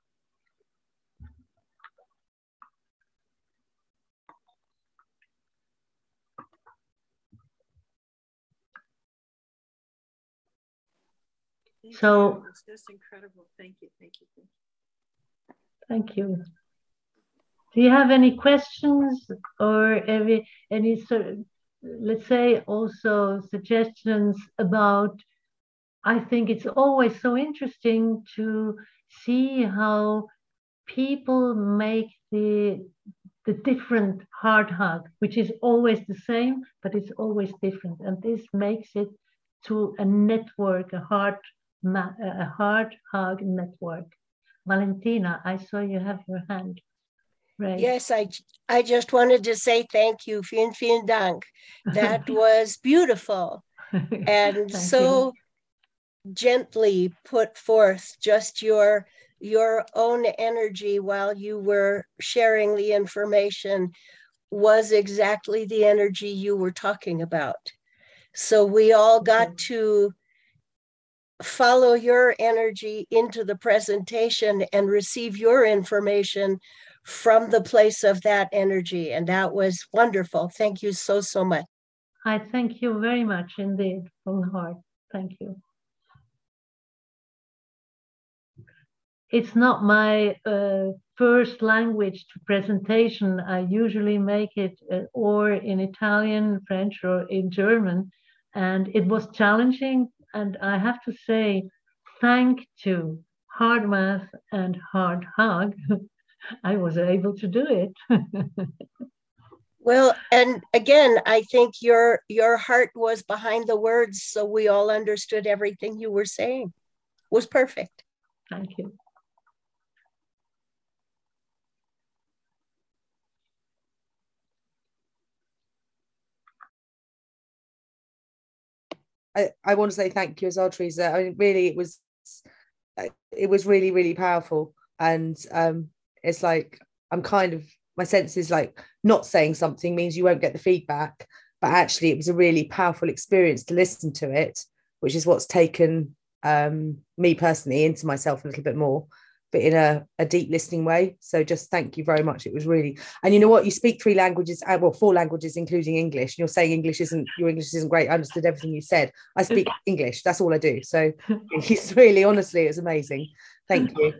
So it's just incredible. Thank you. Thank you. Thank you. Do you have any questions or any sort of, let's say, also suggestions about? I think it's always so interesting to see how people make the different heart hug, which is always the same, but it's always different. And this makes it to a network, a heart hug network. Valentina, I saw you have your hand raised. Yes, I just wanted to say thank you. Vielen, vielen Dank. That was beautiful. And so gently put forth just your own energy while you were sharing the information was exactly the energy you were talking about. So we all got to follow your energy into the presentation and receive your information from the place of that energy. And that was wonderful. Thank you so, so much. I thank you very much indeed from the heart. Thank you. it's not my first language to presentation. I usually make it or in Italian, French, or in German. And it was challenging. And I have to say, thanks to Hard Math and Hard Hug, I was able to do it. Well, and again, I think your heart was behind the words, so we all understood everything you were saying. It was perfect. Thank you. I want to say thank you as well, Teresa. I mean, really, it was really, really powerful. And it's like, my sense is like not saying something means you won't get the feedback, but actually it was a really powerful experience to listen to it, which is what's taken me personally into myself a little bit more, but in a deep listening way. So just thank you very much. It was really, and you know what, you speak 3 languages, well, 4 languages, including English. And you're saying your English isn't great. I understood everything you said. I speak English. That's all I do. So it's really, honestly, it's amazing. Thank you.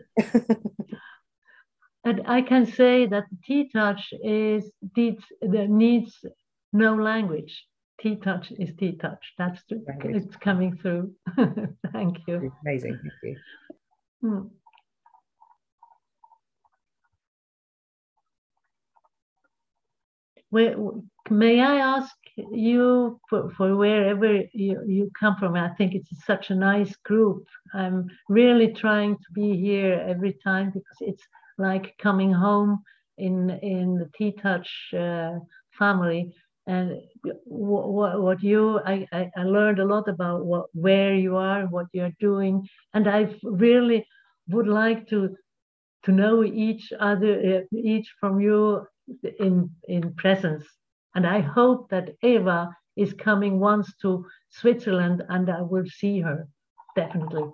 And I can say that T-Touch needs no language. T-Touch is T-Touch. It's coming through. Thank you. Amazing. Thank you. Hmm. May I ask you for wherever you come from? I think it's such a nice group. I'm really trying to be here every time because it's like coming home in the T-Touch family. And I learned a lot about where you are, what you're doing, and I really would like to know each from you in presence. And I hope that Eva is coming once to Switzerland, and I will see her definitely.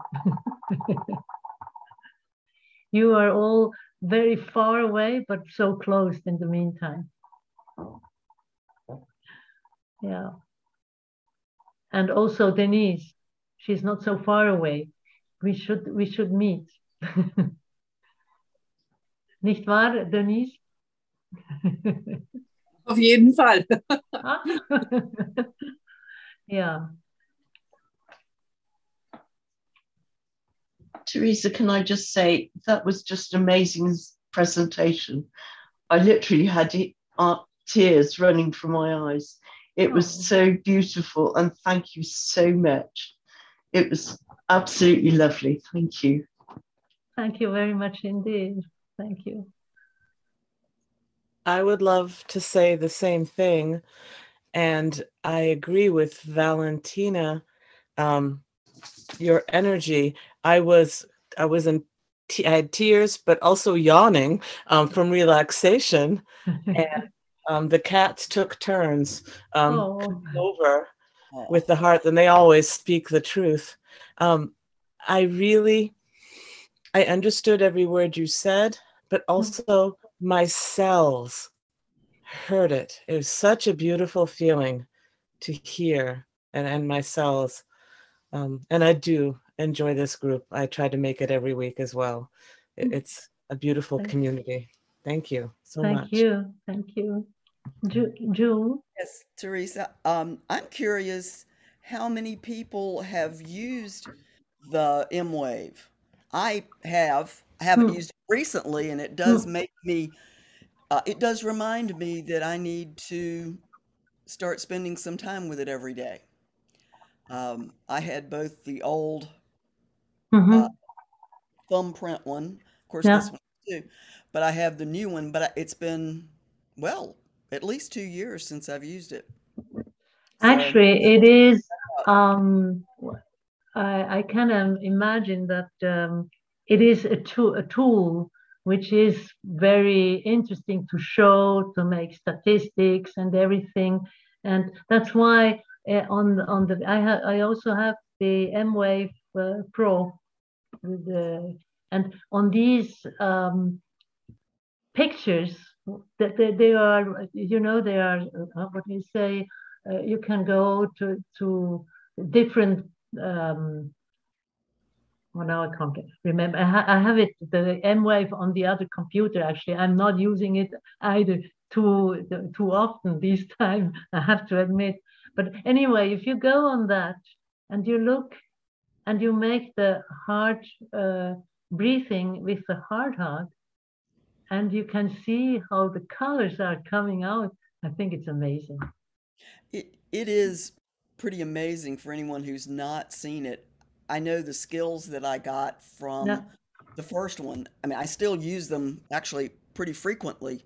You are all very far away, but so close in the meantime. Yeah. And also Denise, she's not so far away. We should meet. Nicht wahr, Denise? Auf jeden Fall. Yeah. Teresa, can I just say that was just an amazing presentation. I literally had tears running from my eyes. It was so beautiful, and thank you so much. It was absolutely lovely. Thank you. Thank you very much indeed. Thank you. I would love to say the same thing, and I agree with Valentina. Your energy. I had tears, but also yawning from relaxation, and the cats took turns over with the heart, and they always speak the truth. I understood every word you said, but also my cells heard it. It was such a beautiful feeling to hear, and my cells. And I do enjoy this group. I try to make it every week as well. It's a beautiful community. Thank you so much. Thank you. Thank you. June? Yes, Teresa. I'm curious how many people have used the M-Wave. I haven't used it recently, and it does make me, it does remind me that I need to start spending some time with it every day. I had both the old thumbprint one, of course, this one too, but I have the new one, but it's been, well, at least 2 years since I've used it. Actually, it is, I can imagine that it is a tool which is very interesting to show, to make statistics and everything. And that's why I also have the M-Wave Pro, and on these pictures, that they are, they are, what do you say? You can go to different Well, now I can't remember. I have it, the M-Wave on the other computer, actually. I'm not using it either too often this time, I have to admit. But anyway, if you go on that and you look and you make the heart breathing with the heart, and you can see how the colors are coming out, I think it's amazing. It is pretty amazing for anyone who's not seen it. I know the skills that I got from the first one. I mean, I still use them actually pretty frequently.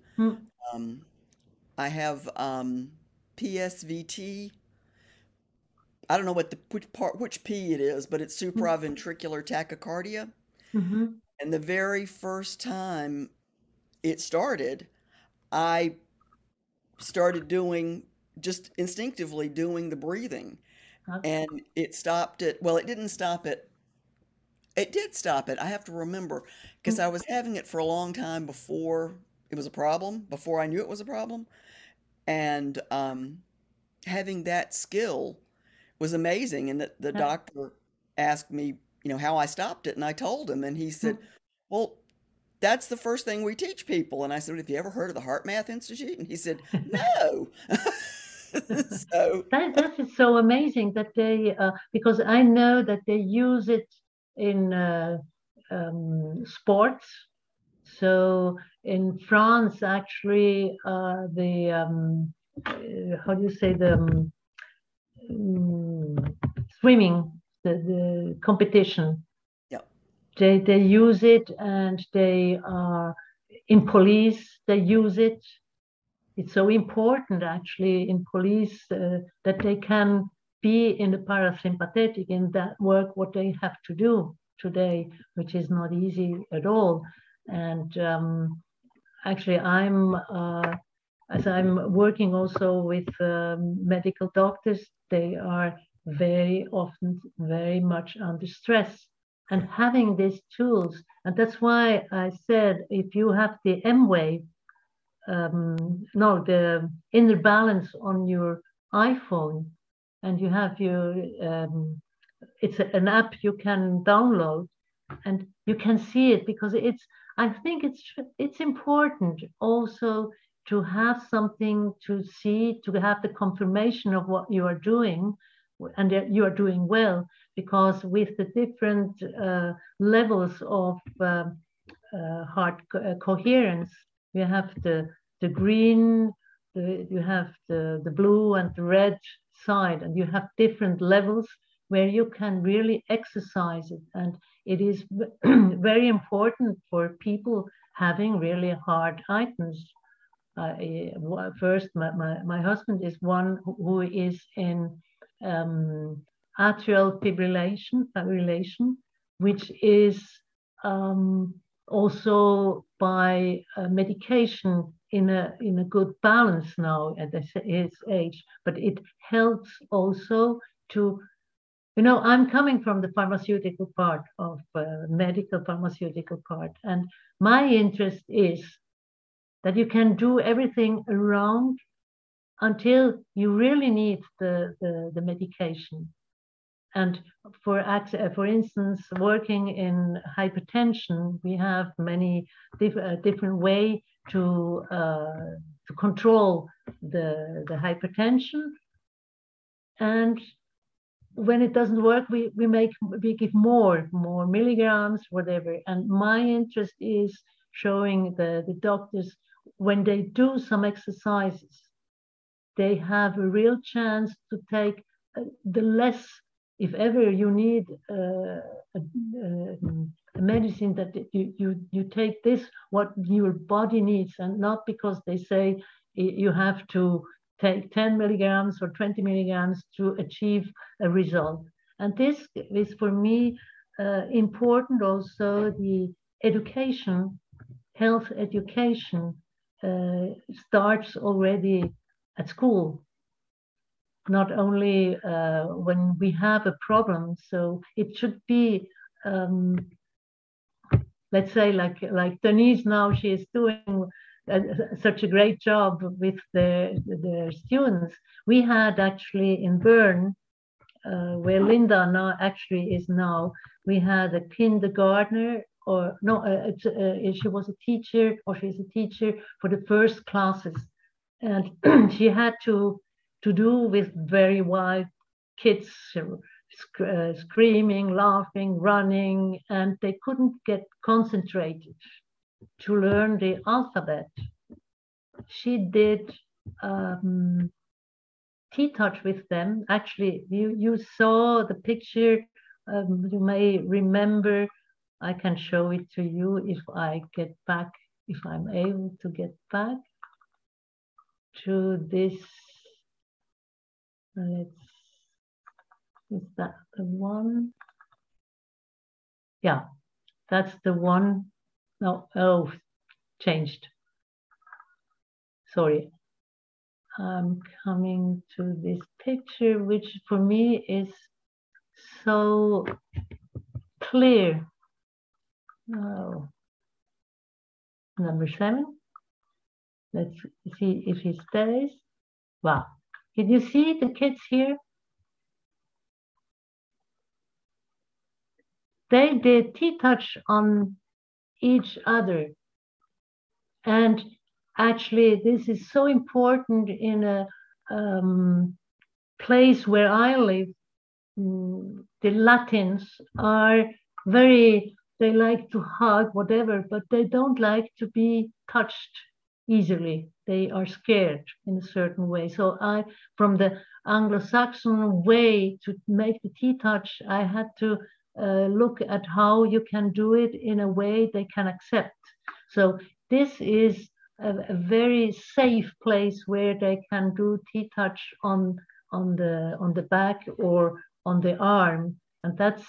I have PSVT. I don't know which P it is, but it's supraventricular tachycardia. And the very first time it started, I started just instinctively doing the breathing. And it stopped it. Well, it didn't stop it. It did stop it. I have to remember, because I was having it for a long time before it was a problem, before I knew it was a problem. And having that skill was amazing. And the doctor asked me, how I stopped it. And I told him, and he said, well, that's the first thing we teach people. And I said, have you ever heard of the HeartMath Institute? And he said, no. So that is so amazing that they, because I know that they use it in sports. So in France, actually, how do you say, the swimming, the competition. They use it, and they are in police. They use it. It's so important, actually, in police that they can be in the parasympathetic in that work what they have to do today, which is not easy at all. And actually, as I'm working also with medical doctors, they are very often very much under stress. And having these tools, and that's why I said, if you have the M-Wave, the inner balance on your iPhone, and you have your, it's an app you can download, and you can see it, because I think it's important also to have something to see, to have the confirmation of what you are doing, and that you are doing well, because with the different levels of heart coherence, you have the green, you have the blue and the red side, and you have different levels where you can really exercise it. And it is very important for people having really hard items. First, my husband is one who is in atrial fibrillation, which is also by medication in a good balance now at his age, but it helps also to, I'm coming from the pharmaceutical part of medical pharmaceutical part, and my interest is that you can do everything around until you really need the medication. And for instance, working in hypertension, we have many different ways to control the hypertension. And when it doesn't work, we give more milligrams, whatever. And my interest is showing the doctors, when they do some exercises, they have a real chance to take the less. If ever you need a medicine, that you take this, what your body needs, and not because they say you have to take 10 milligrams or 20 milligrams to achieve a result. And this is for me important also. The education, health education starts already at school. Not only when we have a problem, so it should be, let's say, like Denise now, she is doing such a great job with the students. We had actually in Bern, where Linda now actually is now, we had a kindergartner, or no, she was a teacher, or she's a teacher for the first classes. And she had to do with very wild kids, screaming, laughing, running, and they couldn't get concentrated to learn the alphabet. She did T-touch with them. Actually, you saw the picture. You may remember. I can show it to you if I get back, if I'm able to get back to this. Is that the one? Yeah, that's the one. No, oh, changed. Sorry. I'm coming to this picture, which for me is so clear. Oh. Number 7. Let's see if he stays. Wow. Can you see the kids here? They did T-touch on each other. And actually, this is so important in a place where I live. The Latins are very, they like to hug, whatever, but they don't like to be touched easily. They are scared in a certain way. So from the Anglo-Saxon way to make the T-touch, I had to look at how you can do it in a way they can accept. So this is a very safe place where they can do T-touch on the back or on the arm, and that's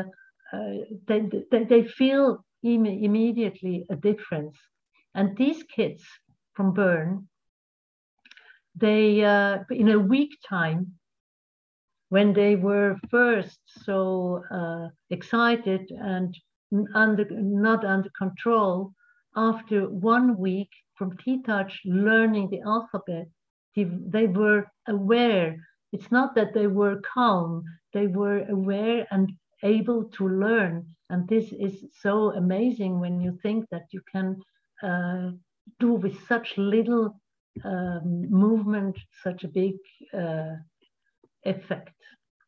they feel immediately a difference. And these kids from Bern, they in a week time, when they were first so excited and not under control, after 1 week from T-touch learning the alphabet, they were aware. It's not that they were calm, they were aware and able to learn. And this is so amazing when you think that you can do with such little movement, such a big effect.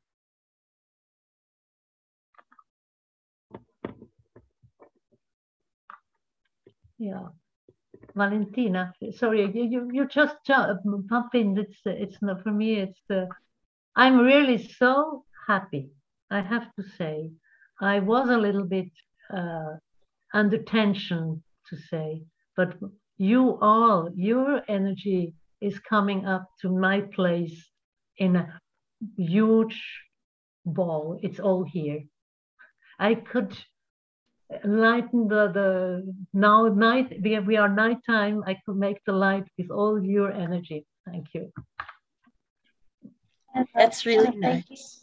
Yeah. Valentina, sorry, you just pump in. It's not for me. It's I'm really so happy. I have to say, I was a little bit under tension to say, but your energy is coming up to my place in a huge ball. It's all here. I could lighten now night, we are nighttime. I could make the light with all your energy. Thank you. That's really nice.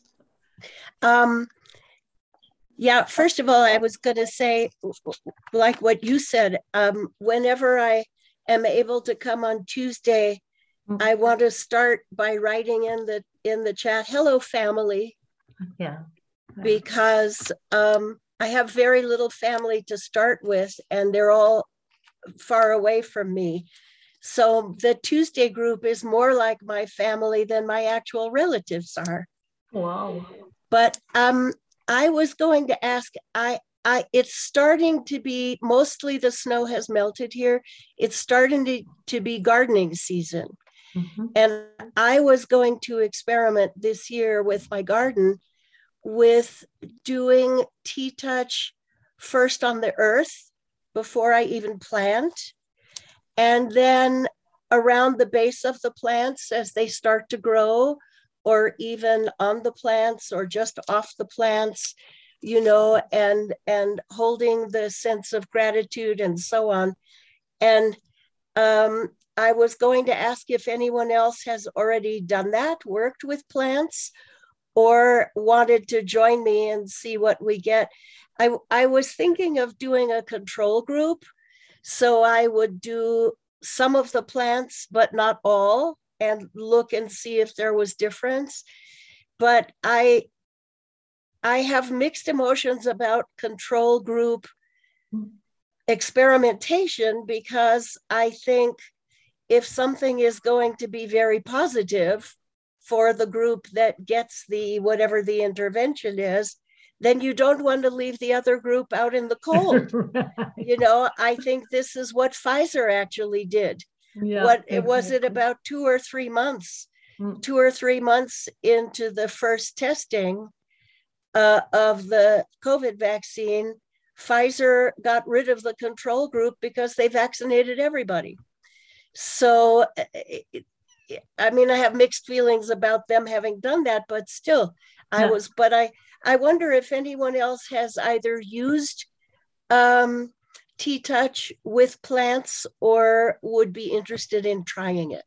Yeah, first of all, I was going to say, like what you said, whenever I am able to come on Tuesday, I want to start by writing in the chat, hello family. Yeah. Because I have very little family to start with, and they're all far away from me. So the Tuesday group is more like my family than my actual relatives are. Wow. But I was going to ask, it's starting to be, mostly the snow has melted here. It's starting to be gardening season. Mm-hmm. And I was going to experiment this year with my garden with doing T-touch first on the earth before I even plant, and then around the base of the plants as they start to grow, or even on the plants or just off the plants, you know, and holding the sense of gratitude and so on. And I was going to ask if anyone else has already done that, worked with plants, or wanted to join me and see what we get. I was thinking of doing a control group. So I would do some of the plants, but not all, and look and see if there was difference. But I I have mixed emotions about control group experimentation, because I think if something is going to be very positive for the group that gets the whatever the intervention is, then you don't want to leave the other group out in the cold. Right. You know, I think this is what Pfizer actually did. Yeah, what exactly. Was it about 2 or 3 months? 2 or 3 months into the first testing of the COVID vaccine, Pfizer got rid of the control group because they vaccinated everybody. So, I mean, I have mixed feelings about them having done that, but still, I wonder if anyone else has either used T-Touch with plants or would be interested in trying it.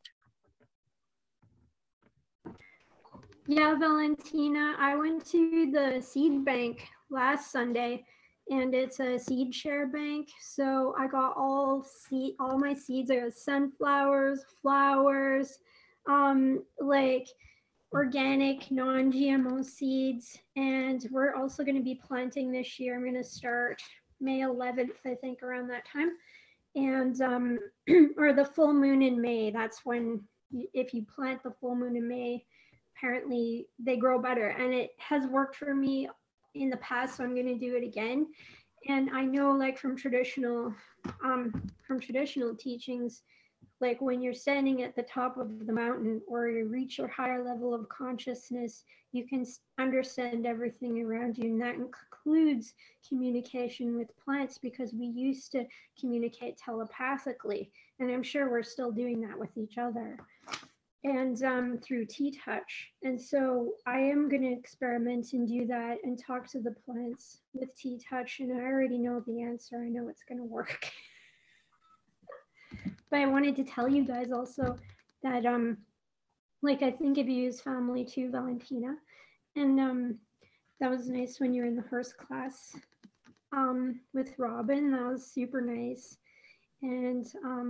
Yeah, Valentina, I went to the seed bank last Sunday, and it's a seed share bank. So I got all my seeds. I got sunflowers, flowers, like organic, non-GMO seeds. And we're also going to be planting this year. I'm going to start May 11th, I think, around that time. And, or the full moon in May. That's when, if you plant the full moon in May, apparently they grow better. And it has worked for me in the past, so I'm going to do it again. And I know, like from traditional teachings, like when you're standing at the top of the mountain or you reach a higher level of consciousness, you can understand everything around you. And that includes communication with plants, because we used to communicate telepathically. And I'm sure we're still doing that with each other. And through T-Touch. And so I am going to experiment and do that and talk to the plants with T-Touch. And I already know the answer. I know it's going to work. But I wanted to tell you guys also that, like, I think of you as family too, Valentina. And that was nice when you were in the first class with Robin. That was super nice. And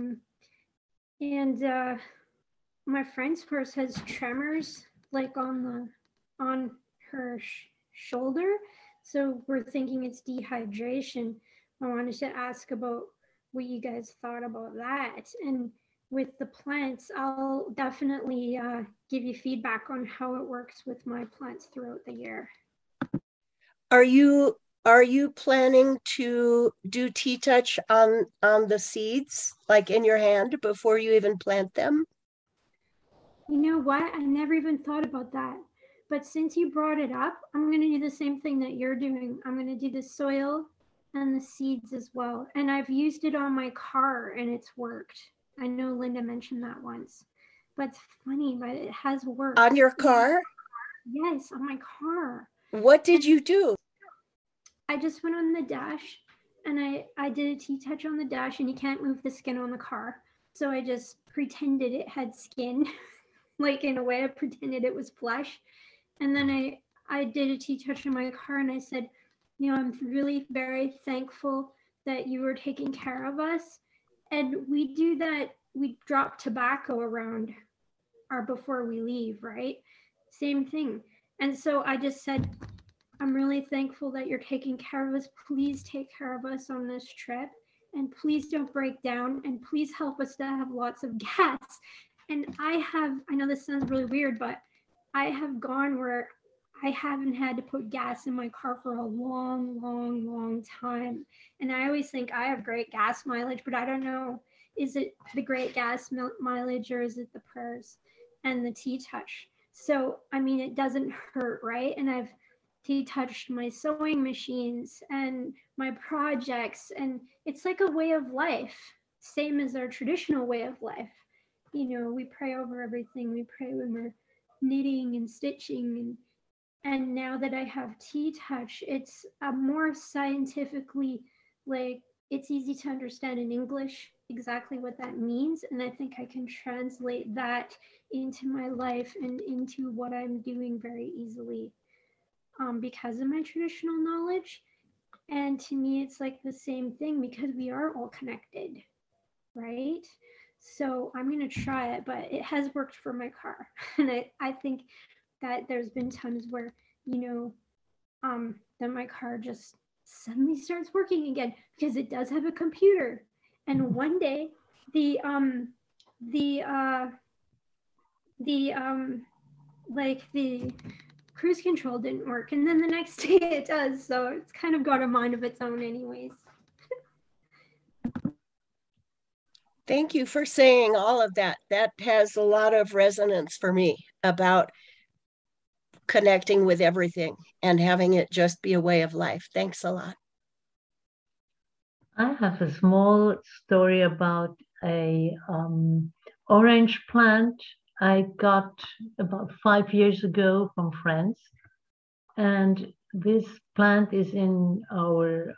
my friend's horse has tremors, like on her shoulder. So we're thinking it's dehydration. I wanted to ask about what you guys thought about that. And with the plants, I'll definitely give you feedback on how it works with my plants throughout the year. Are you planning to do T-Touch on the seeds, like in your hand, before you even plant them? You know what? I never even thought about that. But since you brought it up, I'm going to do the same thing that you're doing. I'm going to do the soil and the seeds as well. And I've used it on my car and it's worked. I know Linda mentioned that once. But it's funny, but it has worked. On your car? Yes, on my car. What did you do? I just went on the dash and I did a T-Touch on the dash, and you can't move the skin on the car. So I just pretended it had skin. Like, in a way, I pretended it was flesh. And then I did a T-Touch in my car, and I said, you know, I'm really very thankful that you were taking care of us. And we do that, we drop tobacco around before we leave, right? Same thing. And so I just said, I'm really thankful that you're taking care of us. Please take care of us on this trip. And please don't break down. And please help us to have lots of gas. And I know this sounds really weird, but I have gone where I haven't had to put gas in my car for a long, long, long time. And I always think I have great gas mileage, but I don't know, is it the great gas mileage or is it the prayers and the T-Touch? So, I mean, it doesn't hurt, right? And I've T-Touched my sewing machines and my projects, and it's like a way of life, same as our traditional way of life. You know, we pray over everything. We pray when we're knitting and stitching. And now that I have T-Touch, it's a more scientifically, like, it's easy to understand in English exactly what that means. And I think I can translate that into my life and into what I'm doing very easily because of my traditional knowledge. And to me, it's like the same thing because we are all connected, right? So I'm going to try it, but it has worked for my car. And I think that there's been times where, you know, then my car just suddenly starts working again because it does have a computer. And one day the cruise control didn't work, and then the next day it does. So it's kind of got a mind of its own anyways. Thank you for saying all of that. That has a lot of resonance for me about connecting with everything and having it just be a way of life. Thanks a lot. I have a small story about a orange plant I got about 5 years ago from France. And this plant is in our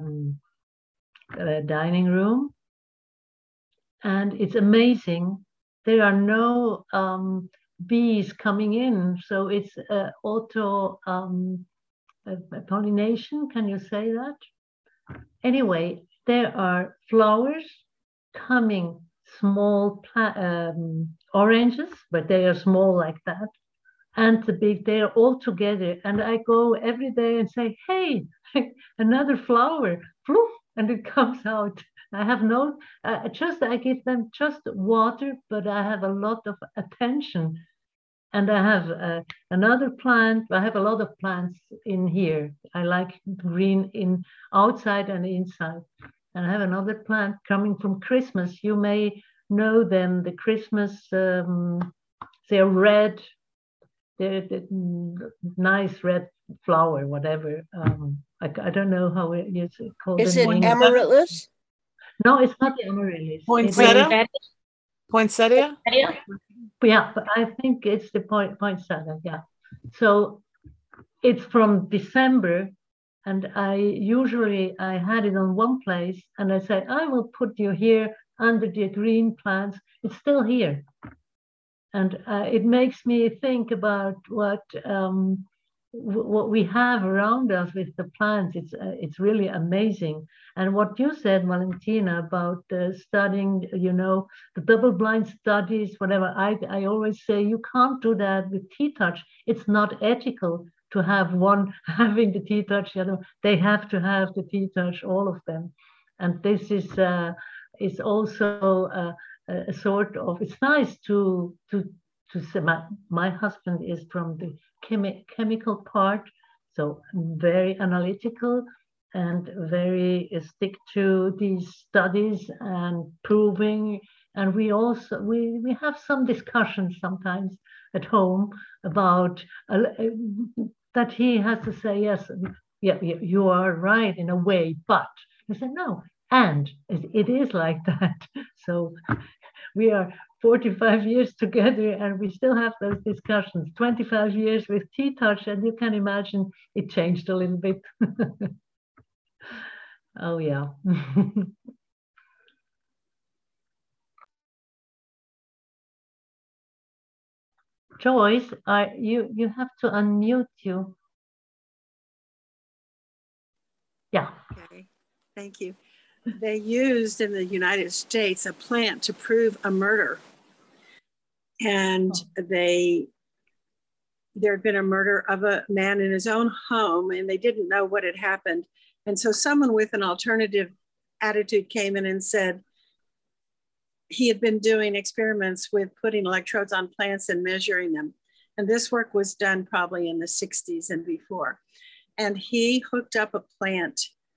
dining room. And it's amazing. There are no bees coming in. So it's auto pollination. Can you say that? Anyway, there are flowers coming, small oranges, but they are small like that. And the big, they are all together. And I go every day and say, hey, another flower, poof, and it comes out. I have no, I give them just water, but I have a lot of attention. And I have another plant. I have a lot of plants in here. I like green in outside and inside. And I have another plant coming from Christmas. You may know them, the Christmas, they're red. They're nice red flower, whatever. I don't know how it is called. Is it amaryllis? No, it's not the amaryllis. Poinsettia? Poinsettia? Yeah, but I think it's the poinsettia, yeah. So it's from December, and I had it on one place, and I said, I will put you here under the green plants. It's still here. And it makes me think about what we have around us with the plants. It's really amazing. And what you said, Valentina, about studying, the double-blind studies, whatever, I always say you can't do that with T-Touch. It's not ethical to have one having the T-Touch. They have to have the T-Touch, all of them. And this is also a sort of, it's nice to say, my husband is from the chemical part, so very analytical and very stick to these studies and proving. And we also, we have some discussions sometimes at home about that he has to say, yes, yeah, you are right in a way, but I said, no, and it is like that. So we are 45 years together and we still have those discussions. 25 years with T-Touch, and you can imagine it changed a little bit. Oh, yeah. Joyce, you have to unmute you. Yeah. Okay, thank you. They used in the United States a plant to prove a murder. And there had been a murder of a man in his own home, and they didn't know what had happened. And so someone with an alternative attitude came in and said he had been doing experiments with putting electrodes on plants and measuring them. And this work was done probably in the 60s and before. And he hooked up a plant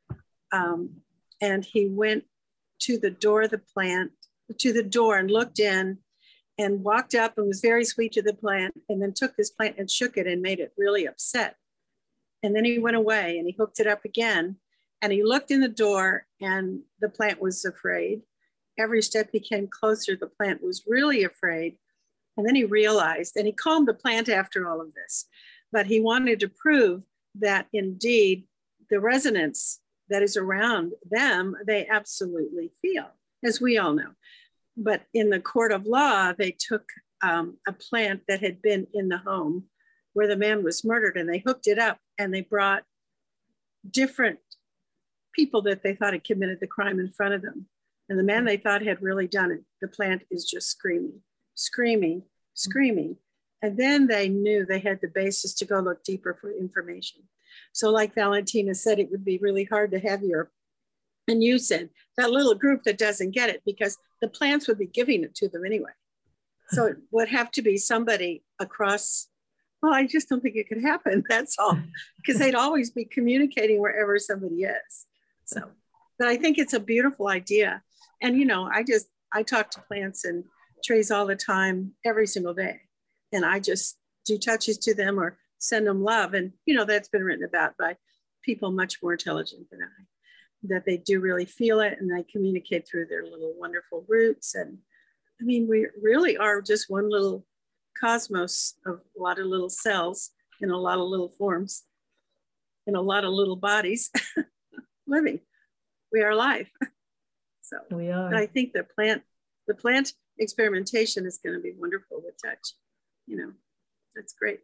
and he went to the door of the plant, to the door, and looked in and walked up and was very sweet to the plant, and then took this plant and shook it and made it really upset. And then he went away and he hooked it up again, and he looked in the door and the plant was afraid. Every step he came closer, the plant was really afraid. And then he realized, and he calmed the plant after all of this, but he wanted to prove that indeed the resonance that is around them, they absolutely feel, as we all know. But in the court of law, they took a plant that had been in the home where the man was murdered, and they hooked it up, and they brought different people that they thought had committed the crime in front of them. And the man they thought had really done it, the plant is just screaming, screaming, screaming. And then they knew they had the basis to go look deeper for information. So like Valentina said, it would be really hard to have and you said, that little group that doesn't get it, because the plants would be giving it to them anyway. So it would have to be somebody across. Well, I just don't think it could happen. That's all, because they'd always be communicating wherever somebody is. So, but I think it's a beautiful idea. And, you know, I talk to plants and trees all the time, every single day. And I just do touches to them or send them love. And, you know, that's been written about by people much more intelligent than I, that they do really feel it and they communicate through their little wonderful roots. And I mean, we really are just one little cosmos of a lot of little cells in a lot of little forms, in a lot of little bodies living. We are life. So we are. And I think the plant experimentation is going to be wonderful with touch. You know, that's great.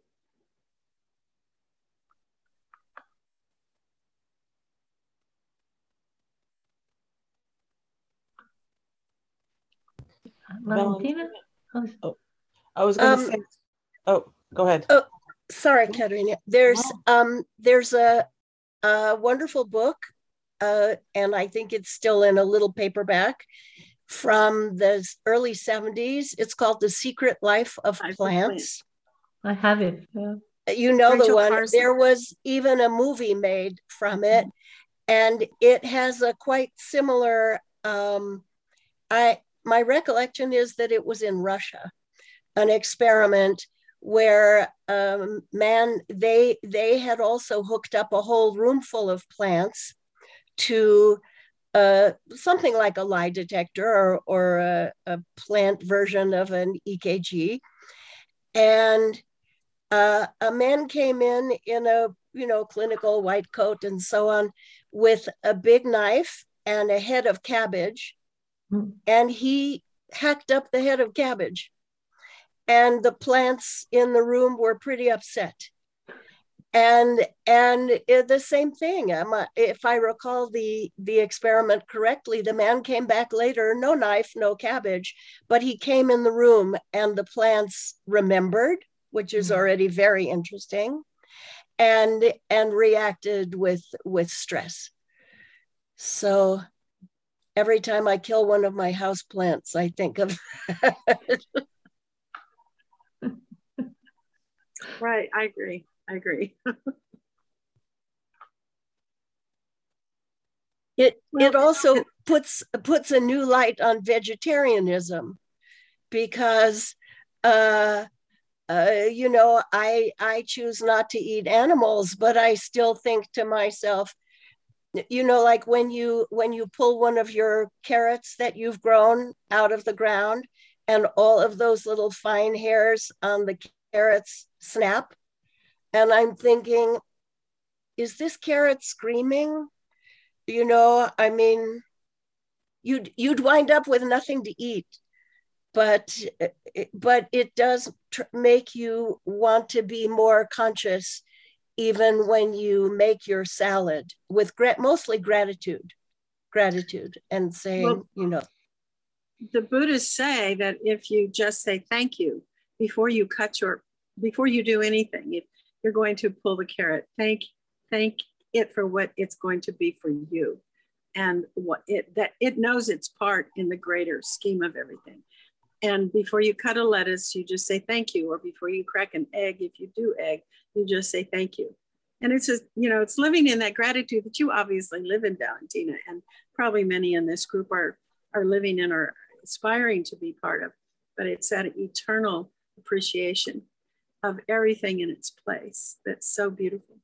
Valentina? Oh, I was going to say, oh, go ahead. Oh, sorry, Katerina. There's a wonderful book, and I think it's still in a little paperback from the early 70s. It's called The Secret Life of Plants. I have it. Yeah. You know, Rachel the one. Carson. There was even a movie made from it, and it has a quite similar. My recollection is that it was in Russia, an experiment where they had also hooked up a whole room full of plants to something like a lie detector or a plant version of an EKG. And a man came in a, you know, clinical white coat and so on, with a big knife and a head of cabbage. And he hacked up the head of cabbage. And the plants in the room were pretty upset. And the same thing, if I recall the experiment correctly, the man came back later, no knife, no cabbage, but he came in the room and the plants remembered, which is already very interesting, and reacted with stress. So every time I kill one of my house plants, I think of that. Right, I agree. It also puts a new light on vegetarianism, because you know, I choose not to eat animals, but I still think to myself, you know, like when you pull one of your carrots that you've grown out of the ground and all of those little fine hairs on the carrots snap, and I'm thinking, is this carrot screaming? You know, I mean, you'd wind up with nothing to eat, but it does make you want to be more conscious, even when you make your salad, with mostly gratitude, and saying, well, you know. The Buddhists say that if you just say thank you before you do anything, if you're going to pull the carrot, thank it for what it's going to be for you, and that it knows its part in the greater scheme of everything. And before you cut a lettuce, you just say thank you. Or before you crack an egg, if you do egg, you just say thank you. And it's just, you know, it's living in that gratitude that you obviously live in, Valentina, and probably many in this group are living in or aspiring to be part of. But it's that eternal appreciation of everything in its place that's so beautiful.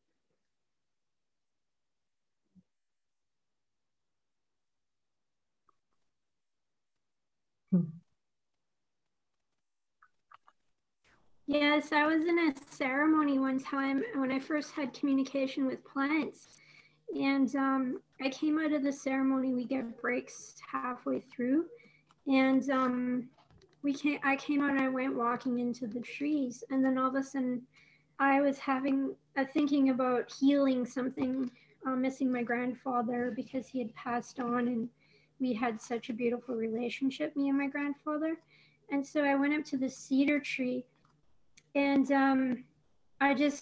Yes, I was in a ceremony one time when I first had communication with plants. And I came out of the ceremony, we get breaks halfway through. And I came out and I went walking into the trees. And then all of a sudden I was having a thinking about healing something, missing my grandfather because he had passed on, and we had such a beautiful relationship, me and my grandfather. And so I went up to the cedar tree, and I just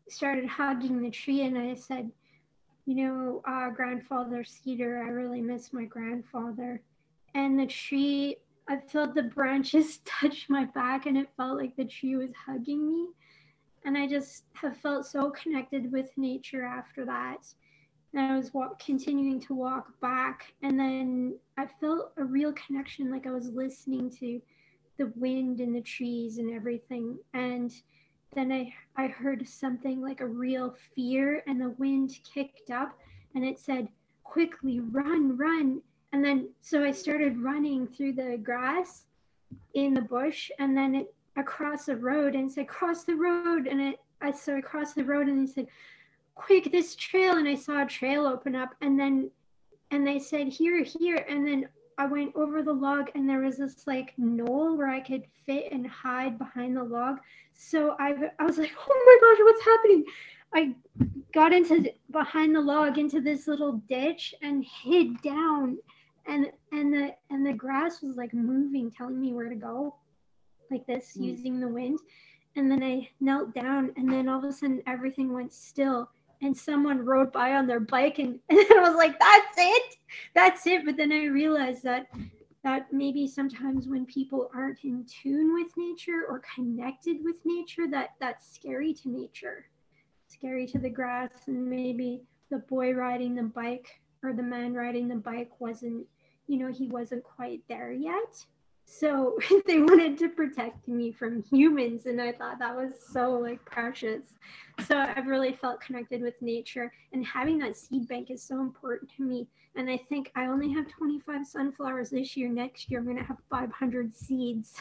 started hugging the tree, and I said, you know, grandfather Cedar, I really miss my grandfather. And the tree, I felt the branches touch my back, and it felt like the tree was hugging me. And I just have felt so connected with nature after that. And I was continuing to walk back, and then I felt a real connection, like I was listening to the wind and the trees and everything. And then I heard something like a real fear, and the wind kicked up and it said, quickly, run, run. And then, so I started running through the grass in the bush, and then across the road, and it said, cross the road. And I crossed the road, and it said, quick, this trail. And I saw a trail open up, and they said, here, here. And then I went over the log, and there was this like knoll where I could fit and hide behind the log. So I was like, oh my gosh, what's happening? I got behind the log into this little ditch and hid down, and the grass was like moving, telling me where to go, like this, using the wind. And then I knelt down, and then all of a sudden everything went still, and someone rode by on their bike, and I was like, that's it. But then I realized that maybe sometimes when people aren't in tune with nature or connected with nature, that's scary to nature, scary to the grass. And maybe the boy riding the bike or the man riding the bike wasn't, he wasn't quite there yet. So they wanted to protect me from humans, and I thought that was so like precious. So I've really felt connected with nature, and having that seed bank is so important to me. And I think I only have 25 sunflowers this year. Next year, I'm going to have 500 seeds.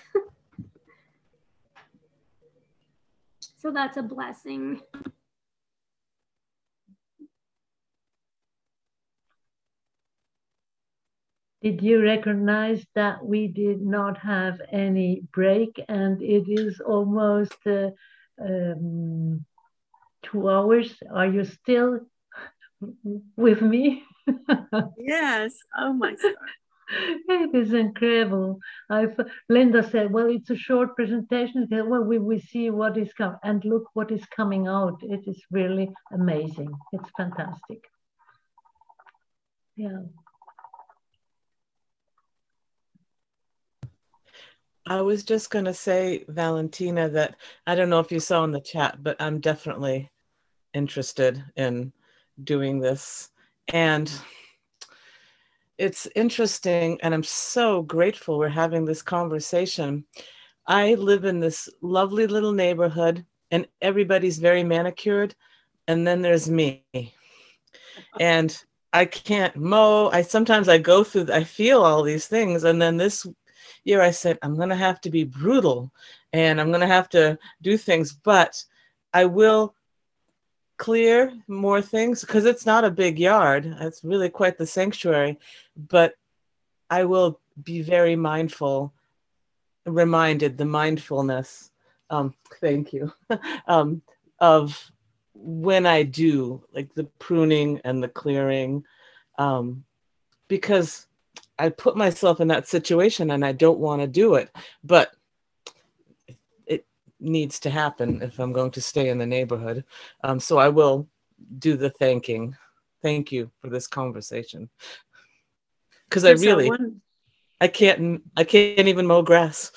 So that's a blessing. Did you recognize that we did not have any break, and it is almost 2 hours? Are you still with me? Yes. Oh my God. It is incredible. Linda said, well, it's a short presentation. Well, we see what is coming, and look what is coming out. It is really amazing. It's fantastic. Yeah. I was just going to say, Valentina, that I don't know if you saw in the chat, but I'm definitely interested in doing this. And it's interesting, and I'm so grateful we're having this conversation. I live in this lovely little neighborhood, and everybody's very manicured, and then there's me. And I can't mow. Sometimes I go through, I feel all these things, and then this year I said, I'm going to have to be brutal, and I'm going to have to do things, but I will clear more things because it's not a big yard. It's really quite the sanctuary, but I will be very mindful, reminded the mindfulness, thank you, of when I do like the pruning and the clearing, because I put myself in that situation and I don't want to do it, but it needs to happen if I'm going to stay in the neighborhood. So I will do the thanking. Thank you for this conversation. Because I can't even mow grass.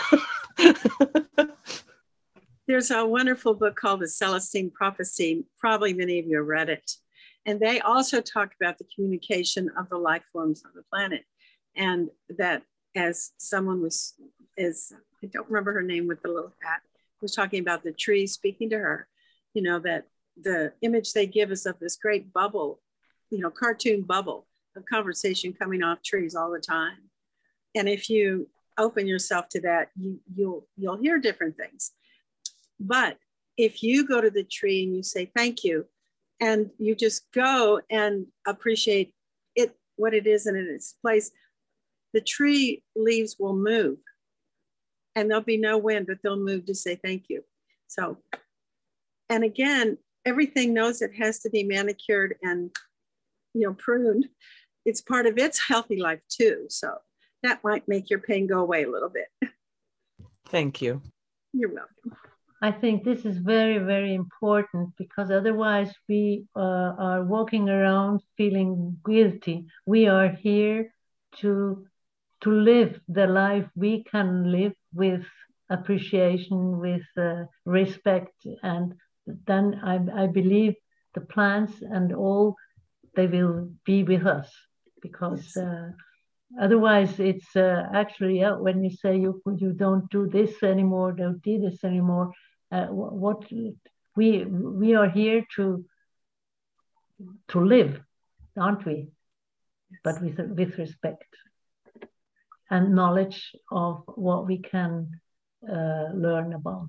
There's a wonderful book called The Celestine Prophecy. Probably many of you have read it. And they also talk about the communication of the life forms on the planet. And that as someone I don't remember her name with the little hat, was talking about the tree speaking to her, that the image they give us of this great bubble, cartoon bubble of conversation coming off trees all the time. And if you open yourself to that, you'll hear different things. But if you go to the tree and you say, thank you, and you just go and appreciate it, what it is in its place, the tree leaves will move and there'll be no wind, but they'll move to say thank you. So, and again, everything knows it has to be manicured and, pruned. It's part of its healthy life too. So that might make your pain go away a little bit. Thank you. You're welcome. I think this is very, very important, because otherwise we are walking around feeling guilty. We are here to live the life we can live with appreciation, with respect, and then I believe the plants and all, they will be with us, because otherwise it's actually, when you say you don't do this anymore, don't do this anymore, what we are here to live, aren't we? But with respect and knowledge of what we can learn about.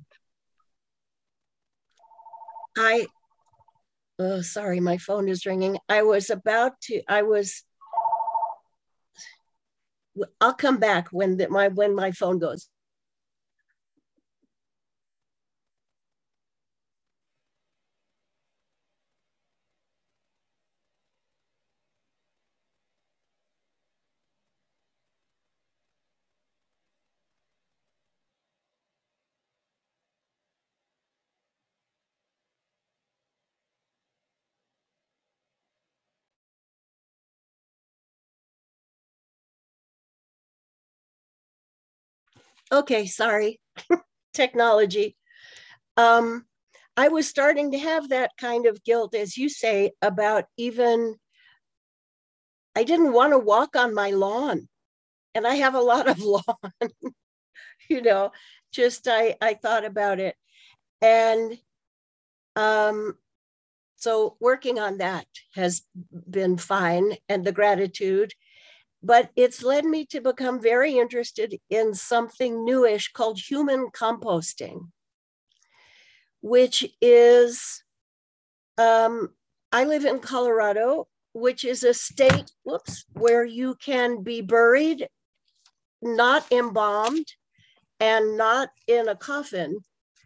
Oh, sorry, my phone is ringing. I'll come back when my phone goes. Okay, sorry, technology. I was starting to have that kind of guilt, as you say, about even, I didn't want to walk on my lawn, and I have a lot of lawn, you know, just I thought about it. And so working on that has been fine, and the gratitude. But it's led me to become very interested in something newish called human composting, which is, I live in Colorado, which is a state, where you can be buried, not embalmed and not in a coffin,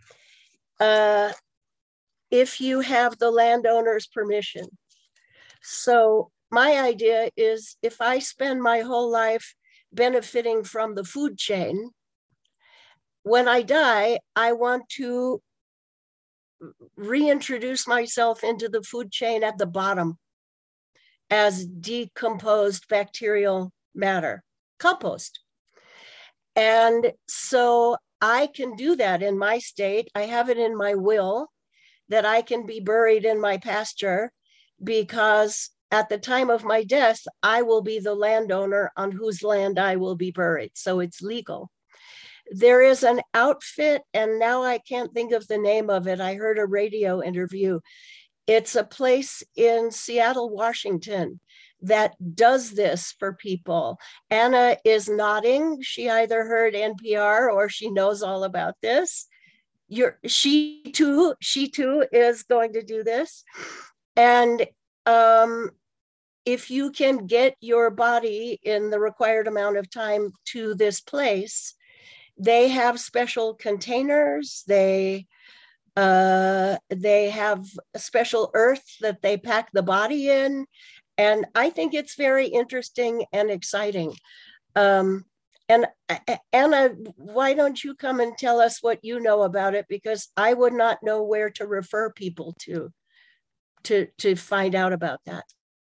if you have the landowner's permission. So my idea is, if I spend my whole life benefiting from the food chain, when I die, I want to reintroduce myself into the food chain at the bottom as decomposed bacterial matter, compost. And so I can do that in my state. I have it in my will that I can be buried in my pasture, because at the time of my death, I will be the landowner on whose land I will be buried. So it's legal. There is an outfit, and now I can't think of the name of it. I heard a radio interview. It's a place in Seattle, Washington, that does this for people. Anna is nodding. She either heard NPR or she knows all about this. She too is going to do this. And if you can get your body in the required amount of time to this place, they have special containers. They have a special earth that they pack the body in. And I think it's very interesting and exciting. And Anna, why don't you come and tell us what you know about it? Because I would not know where to refer people to find out about that.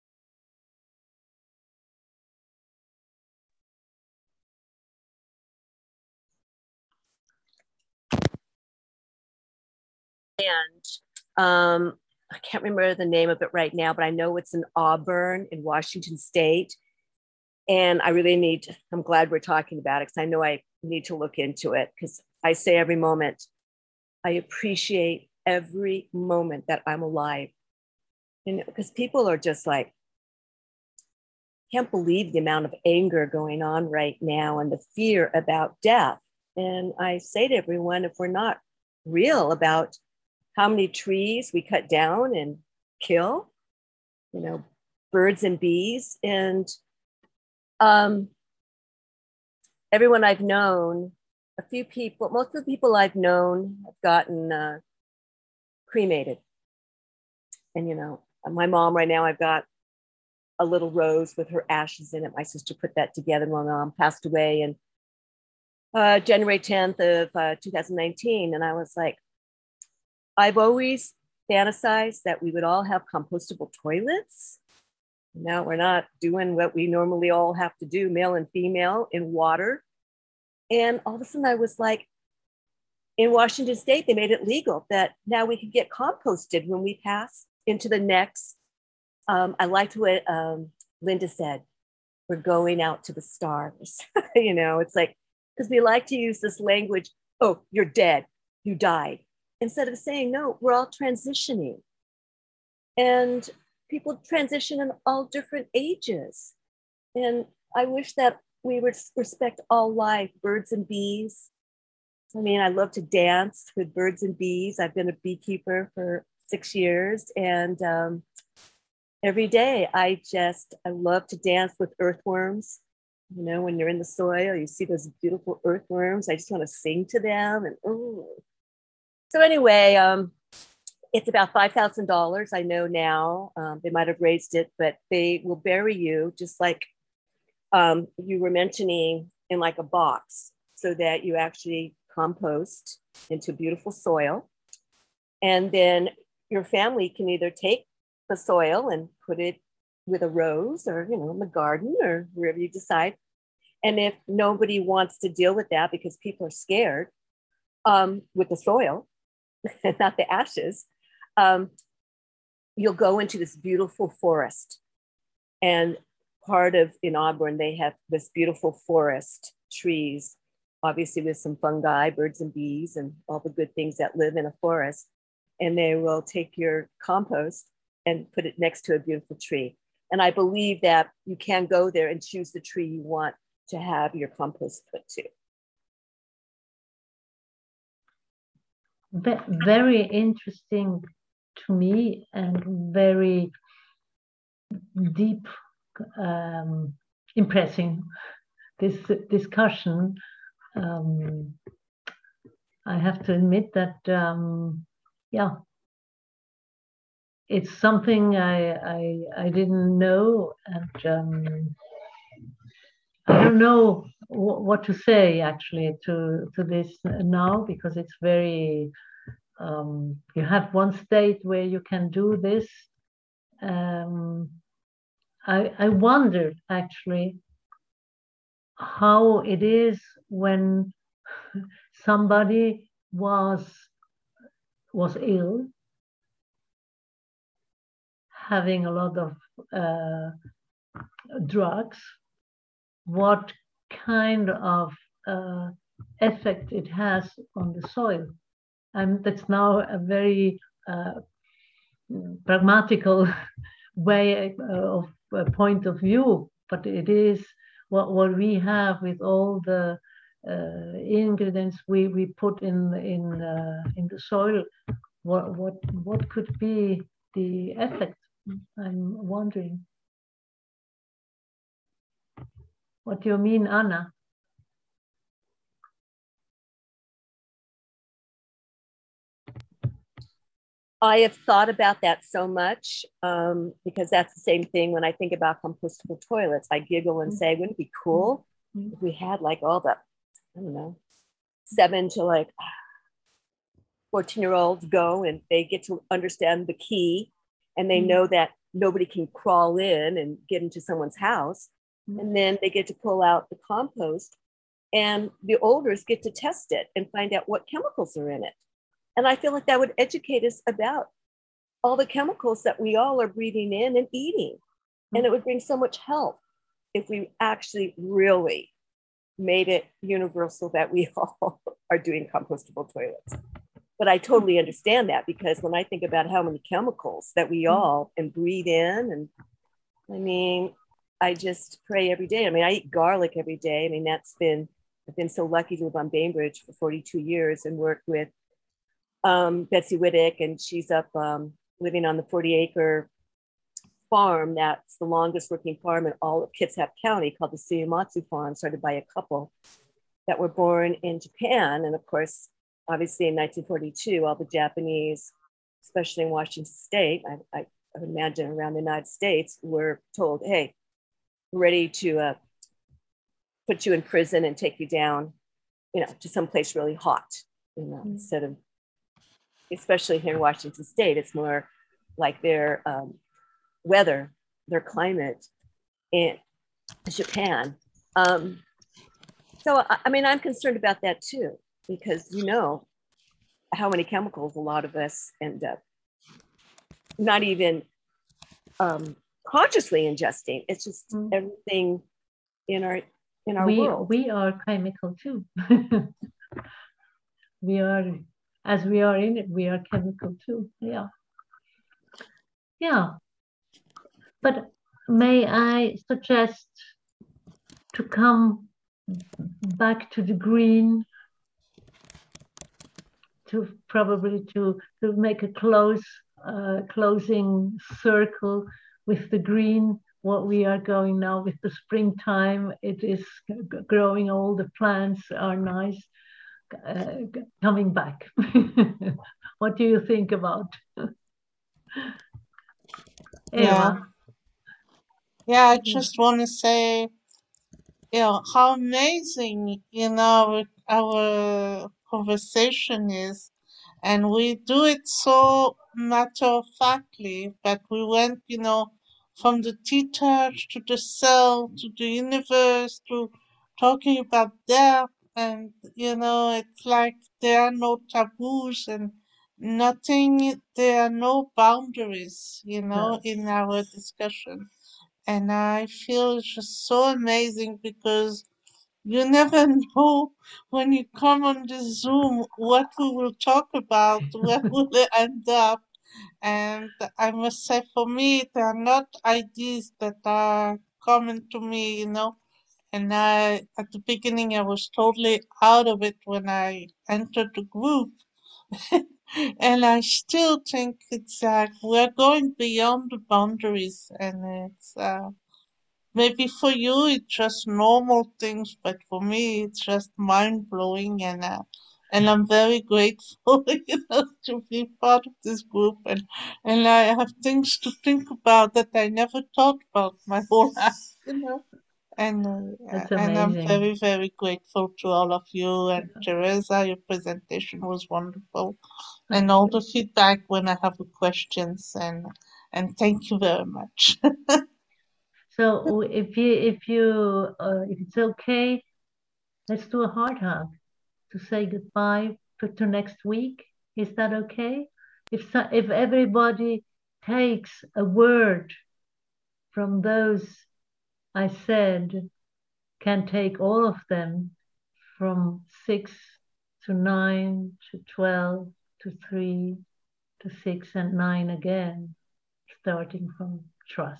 And I can't remember the name of it right now, but I know it's in Auburn in Washington State. And I really I'm glad we're talking about it, because I know I need to look into it, because I say every moment, I appreciate every moment that I'm alive. And because people are just like, can't believe the amount of anger going on right now and the fear about death. And I say to everyone, if we're not real about how many trees we cut down and kill, birds and bees, and everyone I've known, most of the people I've known have gotten cremated. And, my mom right now, I've got a little rose with her ashes in it. My sister put that together. My mom passed away in January 10th of 2019. And I was like, I've always fantasized that we would all have compostable toilets. Now we're not doing what we normally all have to do, male and female, in water. And all of a sudden I was like, in Washington State, they made it legal that now we can get composted when we pass into the next. I liked what Linda said, we're going out to the stars. You know, it's like, because we like to use this language, oh, you're dead, you died. Instead of saying, no, we're all transitioning. And people transition in all different ages. And I wish that we would respect all life, birds and bees. I mean, I love to dance with birds and bees. I've been a beekeeper for 6 years. And every day I love to dance with earthworms. You know, when you're in the soil, you see those beautiful earthworms. I just want to sing to them. And oh. So anyway, it's about $5,000. I know now they might have raised it, but they will bury you just like you were mentioning, in like a box, so that you actually compost into beautiful soil. And then your family can either take the soil and put it with a rose, or, you know, in the garden, or wherever you decide. And if nobody wants to deal with that because people are scared with the soil, not the ashes, you'll go into this beautiful forest. And part of, in Auburn, they have this beautiful forest, trees, obviously with some fungi, birds and bees, and all the good things that live in a forest. And they will take your compost and put it next to a beautiful tree. And I believe that you can go there and choose the tree you want to have your compost put to. Very interesting to me, and very deep, impressing, this discussion. I have to admit that, yeah, it's something I didn't know, and I don't know what to say actually to this now, because it's very, you have one state where you can do this. I wondered actually how it is when somebody was ill, having a lot of drugs, what kind of effect it has on the soil. That's now a very pragmatical way of point of view, but it is what we have with all the ingredients we put in the soil. What could be the effect? I'm wondering. What do you mean, Anna? I have thought about that so much because that's the same thing when I think about compostable toilets. I giggle and say, wouldn't it be cool if we had like all the, I don't know, 7 to like 14-year-olds go and they get to understand the key, and they know that nobody can crawl in and get into someone's house. And then they get to pull out the compost, and the olders get to test it and find out what chemicals are in it. And I feel like that would educate us about all the chemicals that we all are breathing in and eating. And it would bring so much health if we actually really made it universal that we all are doing compostable toilets. But I totally understand that, because when I think about how many chemicals that we all can breathe in, and I mean, I just pray every day. I mean, I eat garlic every day. I mean, I've been so lucky to live on Bainbridge for 42 years and work with Betsy Wittick, and she's up living on the 40-acre farm that's the longest working farm in all of Kitsap County, called the Suyamatsu Farm, started by a couple that were born in Japan. And of course, obviously in 1942, all the Japanese, especially in Washington State, I imagine around the United States, were told, hey, we're ready to put you in prison and take you down, you know, to someplace really hot, you know, instead of especially here in Washington State, it's more like their weather, their climate in Japan. So, I mean, I'm concerned about that too, because you know how many chemicals a lot of us end up not even consciously ingesting. It's just everything in our world. We are chemical too. We are, as we are in it, we are chemical too. Yeah. Yeah. But may I suggest to come back to the green, to probably to make a closing circle with the green, what we are going now with the springtime. It is growing, all the plants are nice, coming back. What do you think about? Eva? Yeah, I just want to say, how amazing, our conversation is. And we do it so matter-of-factly, but we went, from the T-touch to the cell to the universe to talking about death. And, it's like there are no taboos and nothing, there are no boundaries, in our discussion. And I feel it's just so amazing because you never know when you come on the Zoom what we will talk about, where will it end up. And I must say, for me, they are not ideas that are common to me, And at the beginning, I was totally out of it when I entered the group. And I still think it's we're going beyond the boundaries, and it's maybe for you it's just normal things, but for me it's just mind blowing, and I'm very grateful, to be part of this group, and I have things to think about that I never thought about my whole life, And That's and I'm amazing. very, very grateful to all of you. And Teresa, your presentation was wonderful. And all the feedback when I have questions, and thank you very much. So if it's okay, let's do a heart hug to say goodbye to next week. Is that okay? If everybody takes a word from those I said, can take all of them from 6 to 9 to 12 to 3 to 6 and 9 again, starting from trust.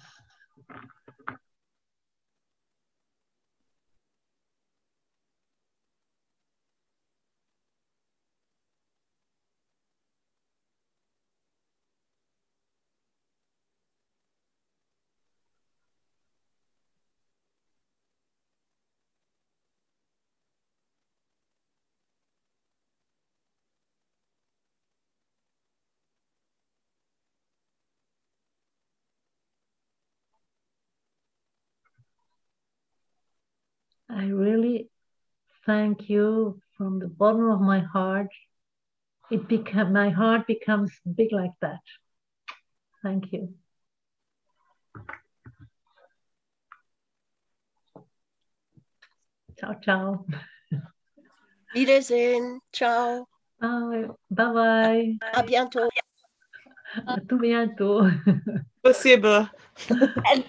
I really thank you from the bottom of my heart. My heart becomes big like that. Thank you. Ciao, ciao. Wiedersehen. Ciao. Bye. Bye-bye. A bientôt. À tout bientôt. Спасибо. And